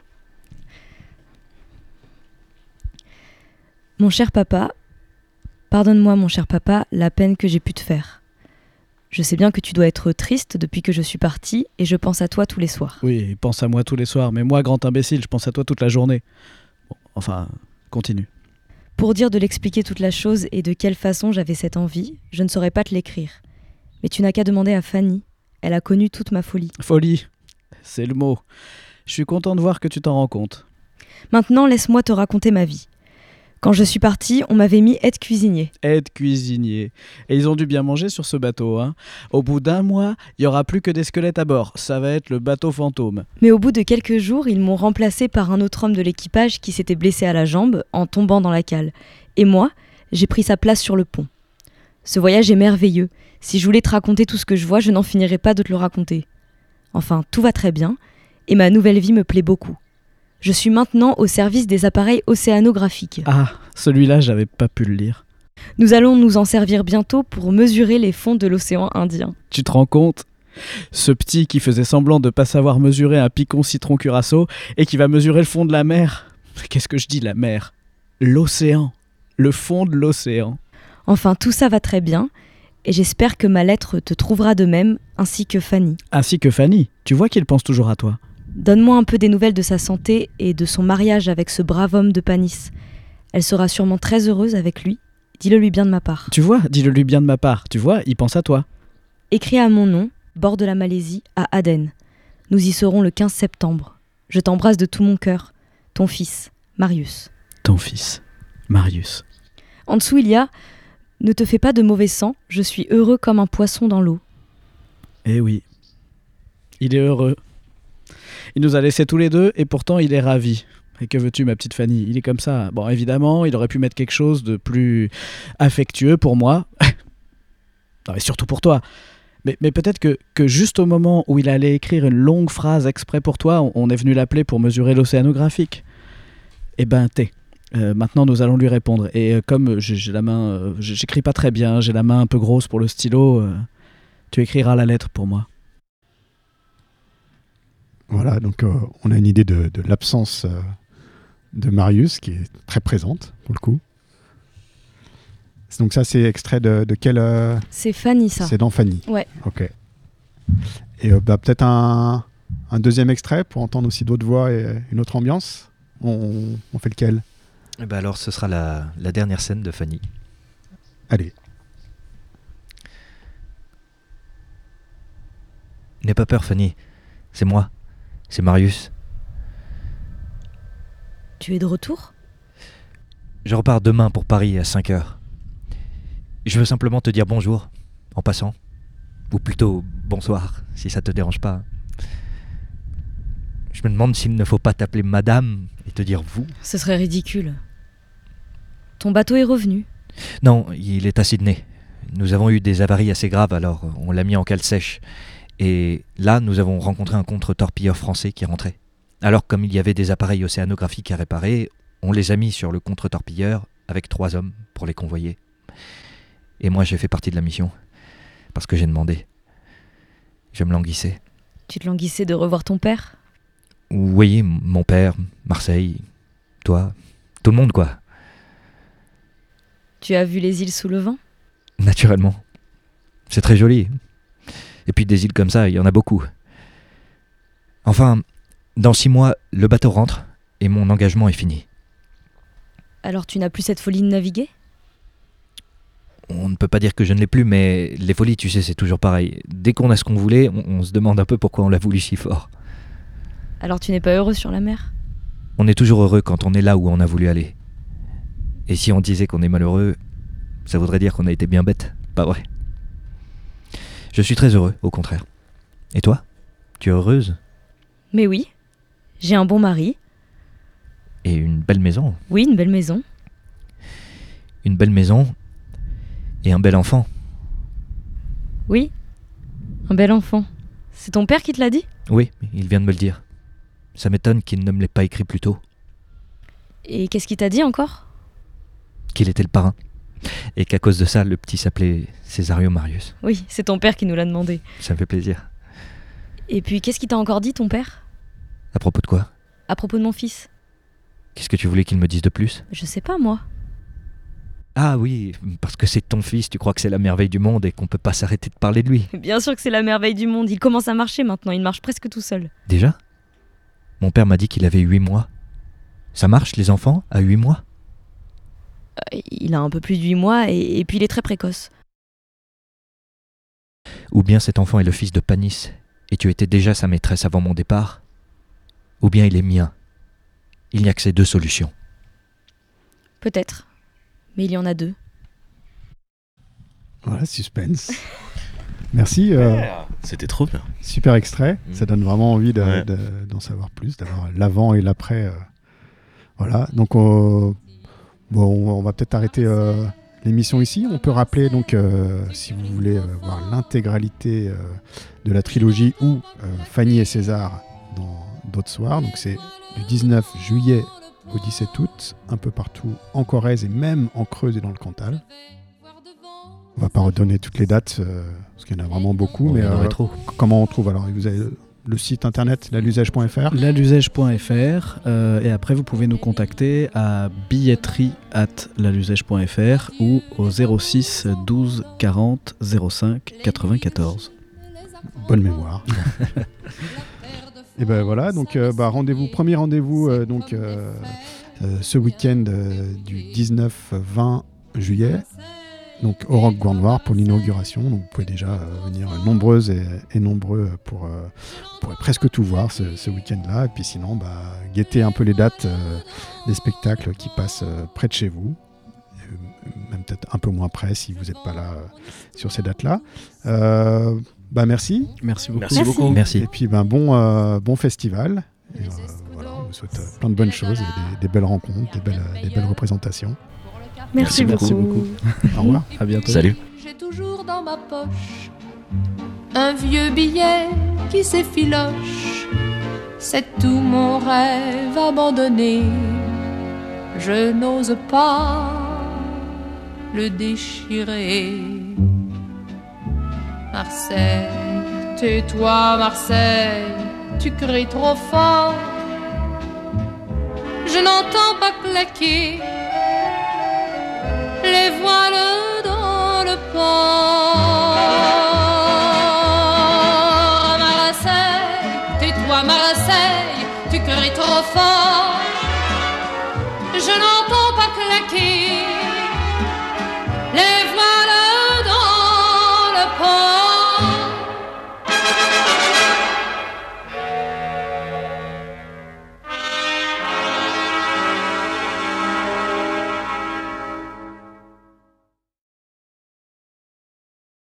Mon cher papa, pardonne-moi mon cher papa, la peine que j'ai pu te faire. Je sais bien que tu dois être triste depuis que je suis partie et je pense à toi tous les soirs. Oui, pense à moi tous les soirs, mais moi, grand imbécile, je pense à toi toute la journée. Bon, enfin, continue. Pour dire de l'expliquer toute la chose et de quelle façon j'avais cette envie, je ne saurais pas te l'écrire. Mais tu n'as qu'à demander à Fanny. Elle a connu toute ma folie. Folie, c'est le mot. Je suis content de voir que tu t'en rends compte. Maintenant, laisse-moi te raconter ma vie. Quand je suis partie, on m'avait mis aide cuisinier. Aide cuisinier. Et ils ont dû bien manger sur ce bateau, hein. Au bout d'un mois, il n'y aura plus que des squelettes à bord. Ça va être le bateau fantôme. Mais au bout de quelques jours, ils m'ont remplacé par un autre homme de l'équipage qui s'était blessé à la jambe en tombant dans la cale. Et moi, j'ai pris sa place sur le pont. Ce voyage est merveilleux. Si je voulais te raconter tout ce que je vois, je n'en finirais pas de te le raconter. Enfin, tout va très bien, et ma nouvelle vie me plaît beaucoup. Je suis maintenant au service des appareils océanographiques. Ah, celui-là, j'avais pas pu le lire. Nous allons nous en servir bientôt pour mesurer les fonds de l'océan Indien. Tu te rends compte ? Ce petit qui faisait semblant de pas savoir mesurer un picon citron curaçao et qui va mesurer le fond de la mer. Qu'est-ce que je dis, la mer ? L'océan. Le fond de l'océan. Enfin, tout ça va très bien, et j'espère que ma lettre te trouvera de même, ainsi que Fanny. Ainsi que Fanny. Tu vois qu'il pense toujours à toi. Donne-moi un peu des nouvelles de sa santé et de son mariage avec ce brave homme de Panis. Elle sera sûrement très heureuse avec lui. Dis-le lui bien de ma part. Tu vois, dis-le lui bien de ma part. Tu vois, il pense à toi. Écris à mon nom, bord de la Malaisie, à Aden. Nous y serons le quinze septembre. Je t'embrasse de tout mon cœur. Ton fils, Marius. Ton fils, Marius. En dessous, il y a « Ne te fais pas de mauvais sang, je suis heureux comme un poisson dans l'eau. » Eh oui, il est heureux. Il nous a laissés tous les deux et pourtant il est ravi. Et que veux-tu, ma petite Fanny ? Il est comme ça. Bon, évidemment, il aurait pu mettre quelque chose de plus affectueux pour moi. Non, mais surtout pour toi. Mais, mais peut-être que, que juste au moment où il allait écrire une longue phrase exprès pour toi, on, on est venu l'appeler pour mesurer l'océanographique. Eh ben, t'es. Euh, maintenant, nous allons lui répondre. Et euh, comme j'ai, j'ai la main... Euh, j'écris pas très bien, j'ai la main un peu grosse pour le stylo... Euh, Tu écriras la lettre pour moi. Voilà, donc euh, on a une idée de, de l'absence euh, de Marius qui est très présente pour le coup. Donc ça c'est extrait de, de quel euh, C'est Fanny, ça. C'est dans Fanny. Ouais. Ok. Et euh, bah, peut-être un, un deuxième extrait pour entendre aussi d'autres voix et une autre ambiance. On, on fait lequel ? Eh ben alors ce sera la, la dernière scène de Fanny. Allez. N'aie pas peur Fanny, c'est moi, c'est Marius. Tu es de retour ? Je repars demain pour Paris à cinq heures. Je veux simplement te dire bonjour, en passant. Ou plutôt bonsoir, si ça te dérange pas. Je me demande s'il ne faut pas t'appeler madame et te dire vous. Ce serait ridicule. Ton bateau est revenu ? Non, il est à Sydney. Nous avons eu des avaries assez graves, alors on l'a mis en cale sèche. Et là, nous avons rencontré un contre-torpilleur français qui rentrait. Alors, comme il y avait des appareils océanographiques à réparer, on les a mis sur le contre-torpilleur avec trois hommes pour les convoyer. Et moi, j'ai fait partie de la mission, parce que j'ai demandé. Je me languissais. Tu te languissais de revoir ton père ? Oui, mon père, Marseille, toi, tout le monde quoi. Tu as vu les îles sous le vent ? Naturellement. C'est très joli. Et puis des îles comme ça, il y en a beaucoup. Enfin, dans six mois, le bateau rentre et mon engagement est fini. Alors tu n'as plus cette folie de naviguer ? On ne peut pas dire que je ne l'ai plus, mais les folies, tu sais, c'est toujours pareil. Dès qu'on a ce qu'on voulait, on, on se demande un peu pourquoi on l'a voulu si fort. Alors tu n'es pas heureux sur la mer ? On est toujours heureux quand on est là où on a voulu aller. Et si on disait qu'on est malheureux, ça voudrait dire qu'on a été bien bête, pas vrai ? Je suis très heureux, au contraire. Et toi ? Tu es heureuse ? Mais oui, j'ai un bon mari. Et une belle maison ? Oui, une belle maison. Une belle maison et un bel enfant. Oui, un bel enfant. C'est ton père qui te l'a dit ? Oui, il vient de me le dire. Ça m'étonne qu'il ne me l'ait pas écrit plus tôt. Et qu'est-ce qu'il t'a dit encore ? Qu'il était le parrain. Et qu'à cause de ça, le petit s'appelait Césario Marius. Oui, c'est ton père qui nous l'a demandé. Ça me fait plaisir. Et puis, qu'est-ce qu'il t'a encore dit, ton père ? À propos de quoi ? À propos de mon fils ? Qu'est-ce que tu voulais qu'il me dise de plus ? Je sais pas, moi. Ah oui, parce que c'est ton fils, tu crois que c'est la merveille du monde et qu'on peut pas s'arrêter de parler de lui. Bien sûr que c'est la merveille du monde. Il commence à marcher maintenant, il marche presque tout seul. Déjà ? Mon père m'a dit qu'il avait huit mois. Ça marche, les enfants, à huit mois ? Euh, il a un peu plus de huit mois et, et puis il est très précoce. Ou bien cet enfant est le fils de Panis et tu étais déjà sa maîtresse avant mon départ, ou bien il est mien. Il n'y a que ces deux solutions. Peut-être. Mais il y en a deux. Voilà, suspense. Merci. Euh, C'était trop bien. Super extrait. Mmh. Ça donne vraiment envie de, Ouais. de, d'en savoir plus, d'avoir l'avant et l'après. Euh, voilà. Donc, euh, bon, on va peut-être arrêter euh, l'émission ici. On peut rappeler, donc, euh, si vous voulez euh, voir l'intégralité euh, de la trilogie ou euh, Fanny et César dans d'autres soirs. Donc, c'est du dix-neuf juillet au dix-sept août, un peu partout en Corrèze et même en Creuse et dans le Cantal. On va pas redonner toutes les dates euh, parce qu'il y en a vraiment beaucoup. Oh, mais il y en aurait euh, trop. comment on trouve alors ? Vous avez le site internet laluzège point f r. laluzège point f r euh, et après vous pouvez nous contacter à billetterie at laluzège point f r ou au zéro six douze quarante zéro cinq quatre-vingt-quatorze. Bonne mémoire. Et ben voilà, donc euh, bah, rendez-vous, premier rendez-vous euh, donc euh, euh, ce week-end euh, du dix-neuf vingt juillet. Donc au Rock Grand Noir pour l'inauguration. Donc vous pouvez déjà euh, venir nombreuses et, et nombreux pour, euh, vous pourrez presque tout voir ce, ce week-end-là. Et puis sinon, bah, guettez un peu les dates euh, des spectacles qui passent euh, près de chez vous. Euh, même peut-être un peu moins près si vous n'êtes pas là euh, sur ces dates-là. Euh, bah merci. Merci beaucoup. Merci Merci. beaucoup. Merci. Et puis ben, bon, euh, bon festival. Et, euh, voilà, on vous souhaite euh, plein de bonnes choses, et des, des belles rencontres, des belles, des belles représentations. Merci, Merci beaucoup. beaucoup. Au revoir. À bientôt. Salut. J'ai toujours dans ma poche un vieux billet qui s'effiloche. C'est tout mon rêve abandonné. Je n'ose pas le déchirer. Marseille, tais-toi Marseille, tu cries trop fort. Je n'entends pas claquer les voiles dans le port. Marseille, tais-toi Marseille, tu cries trop fort. Je n'entends pas claquer les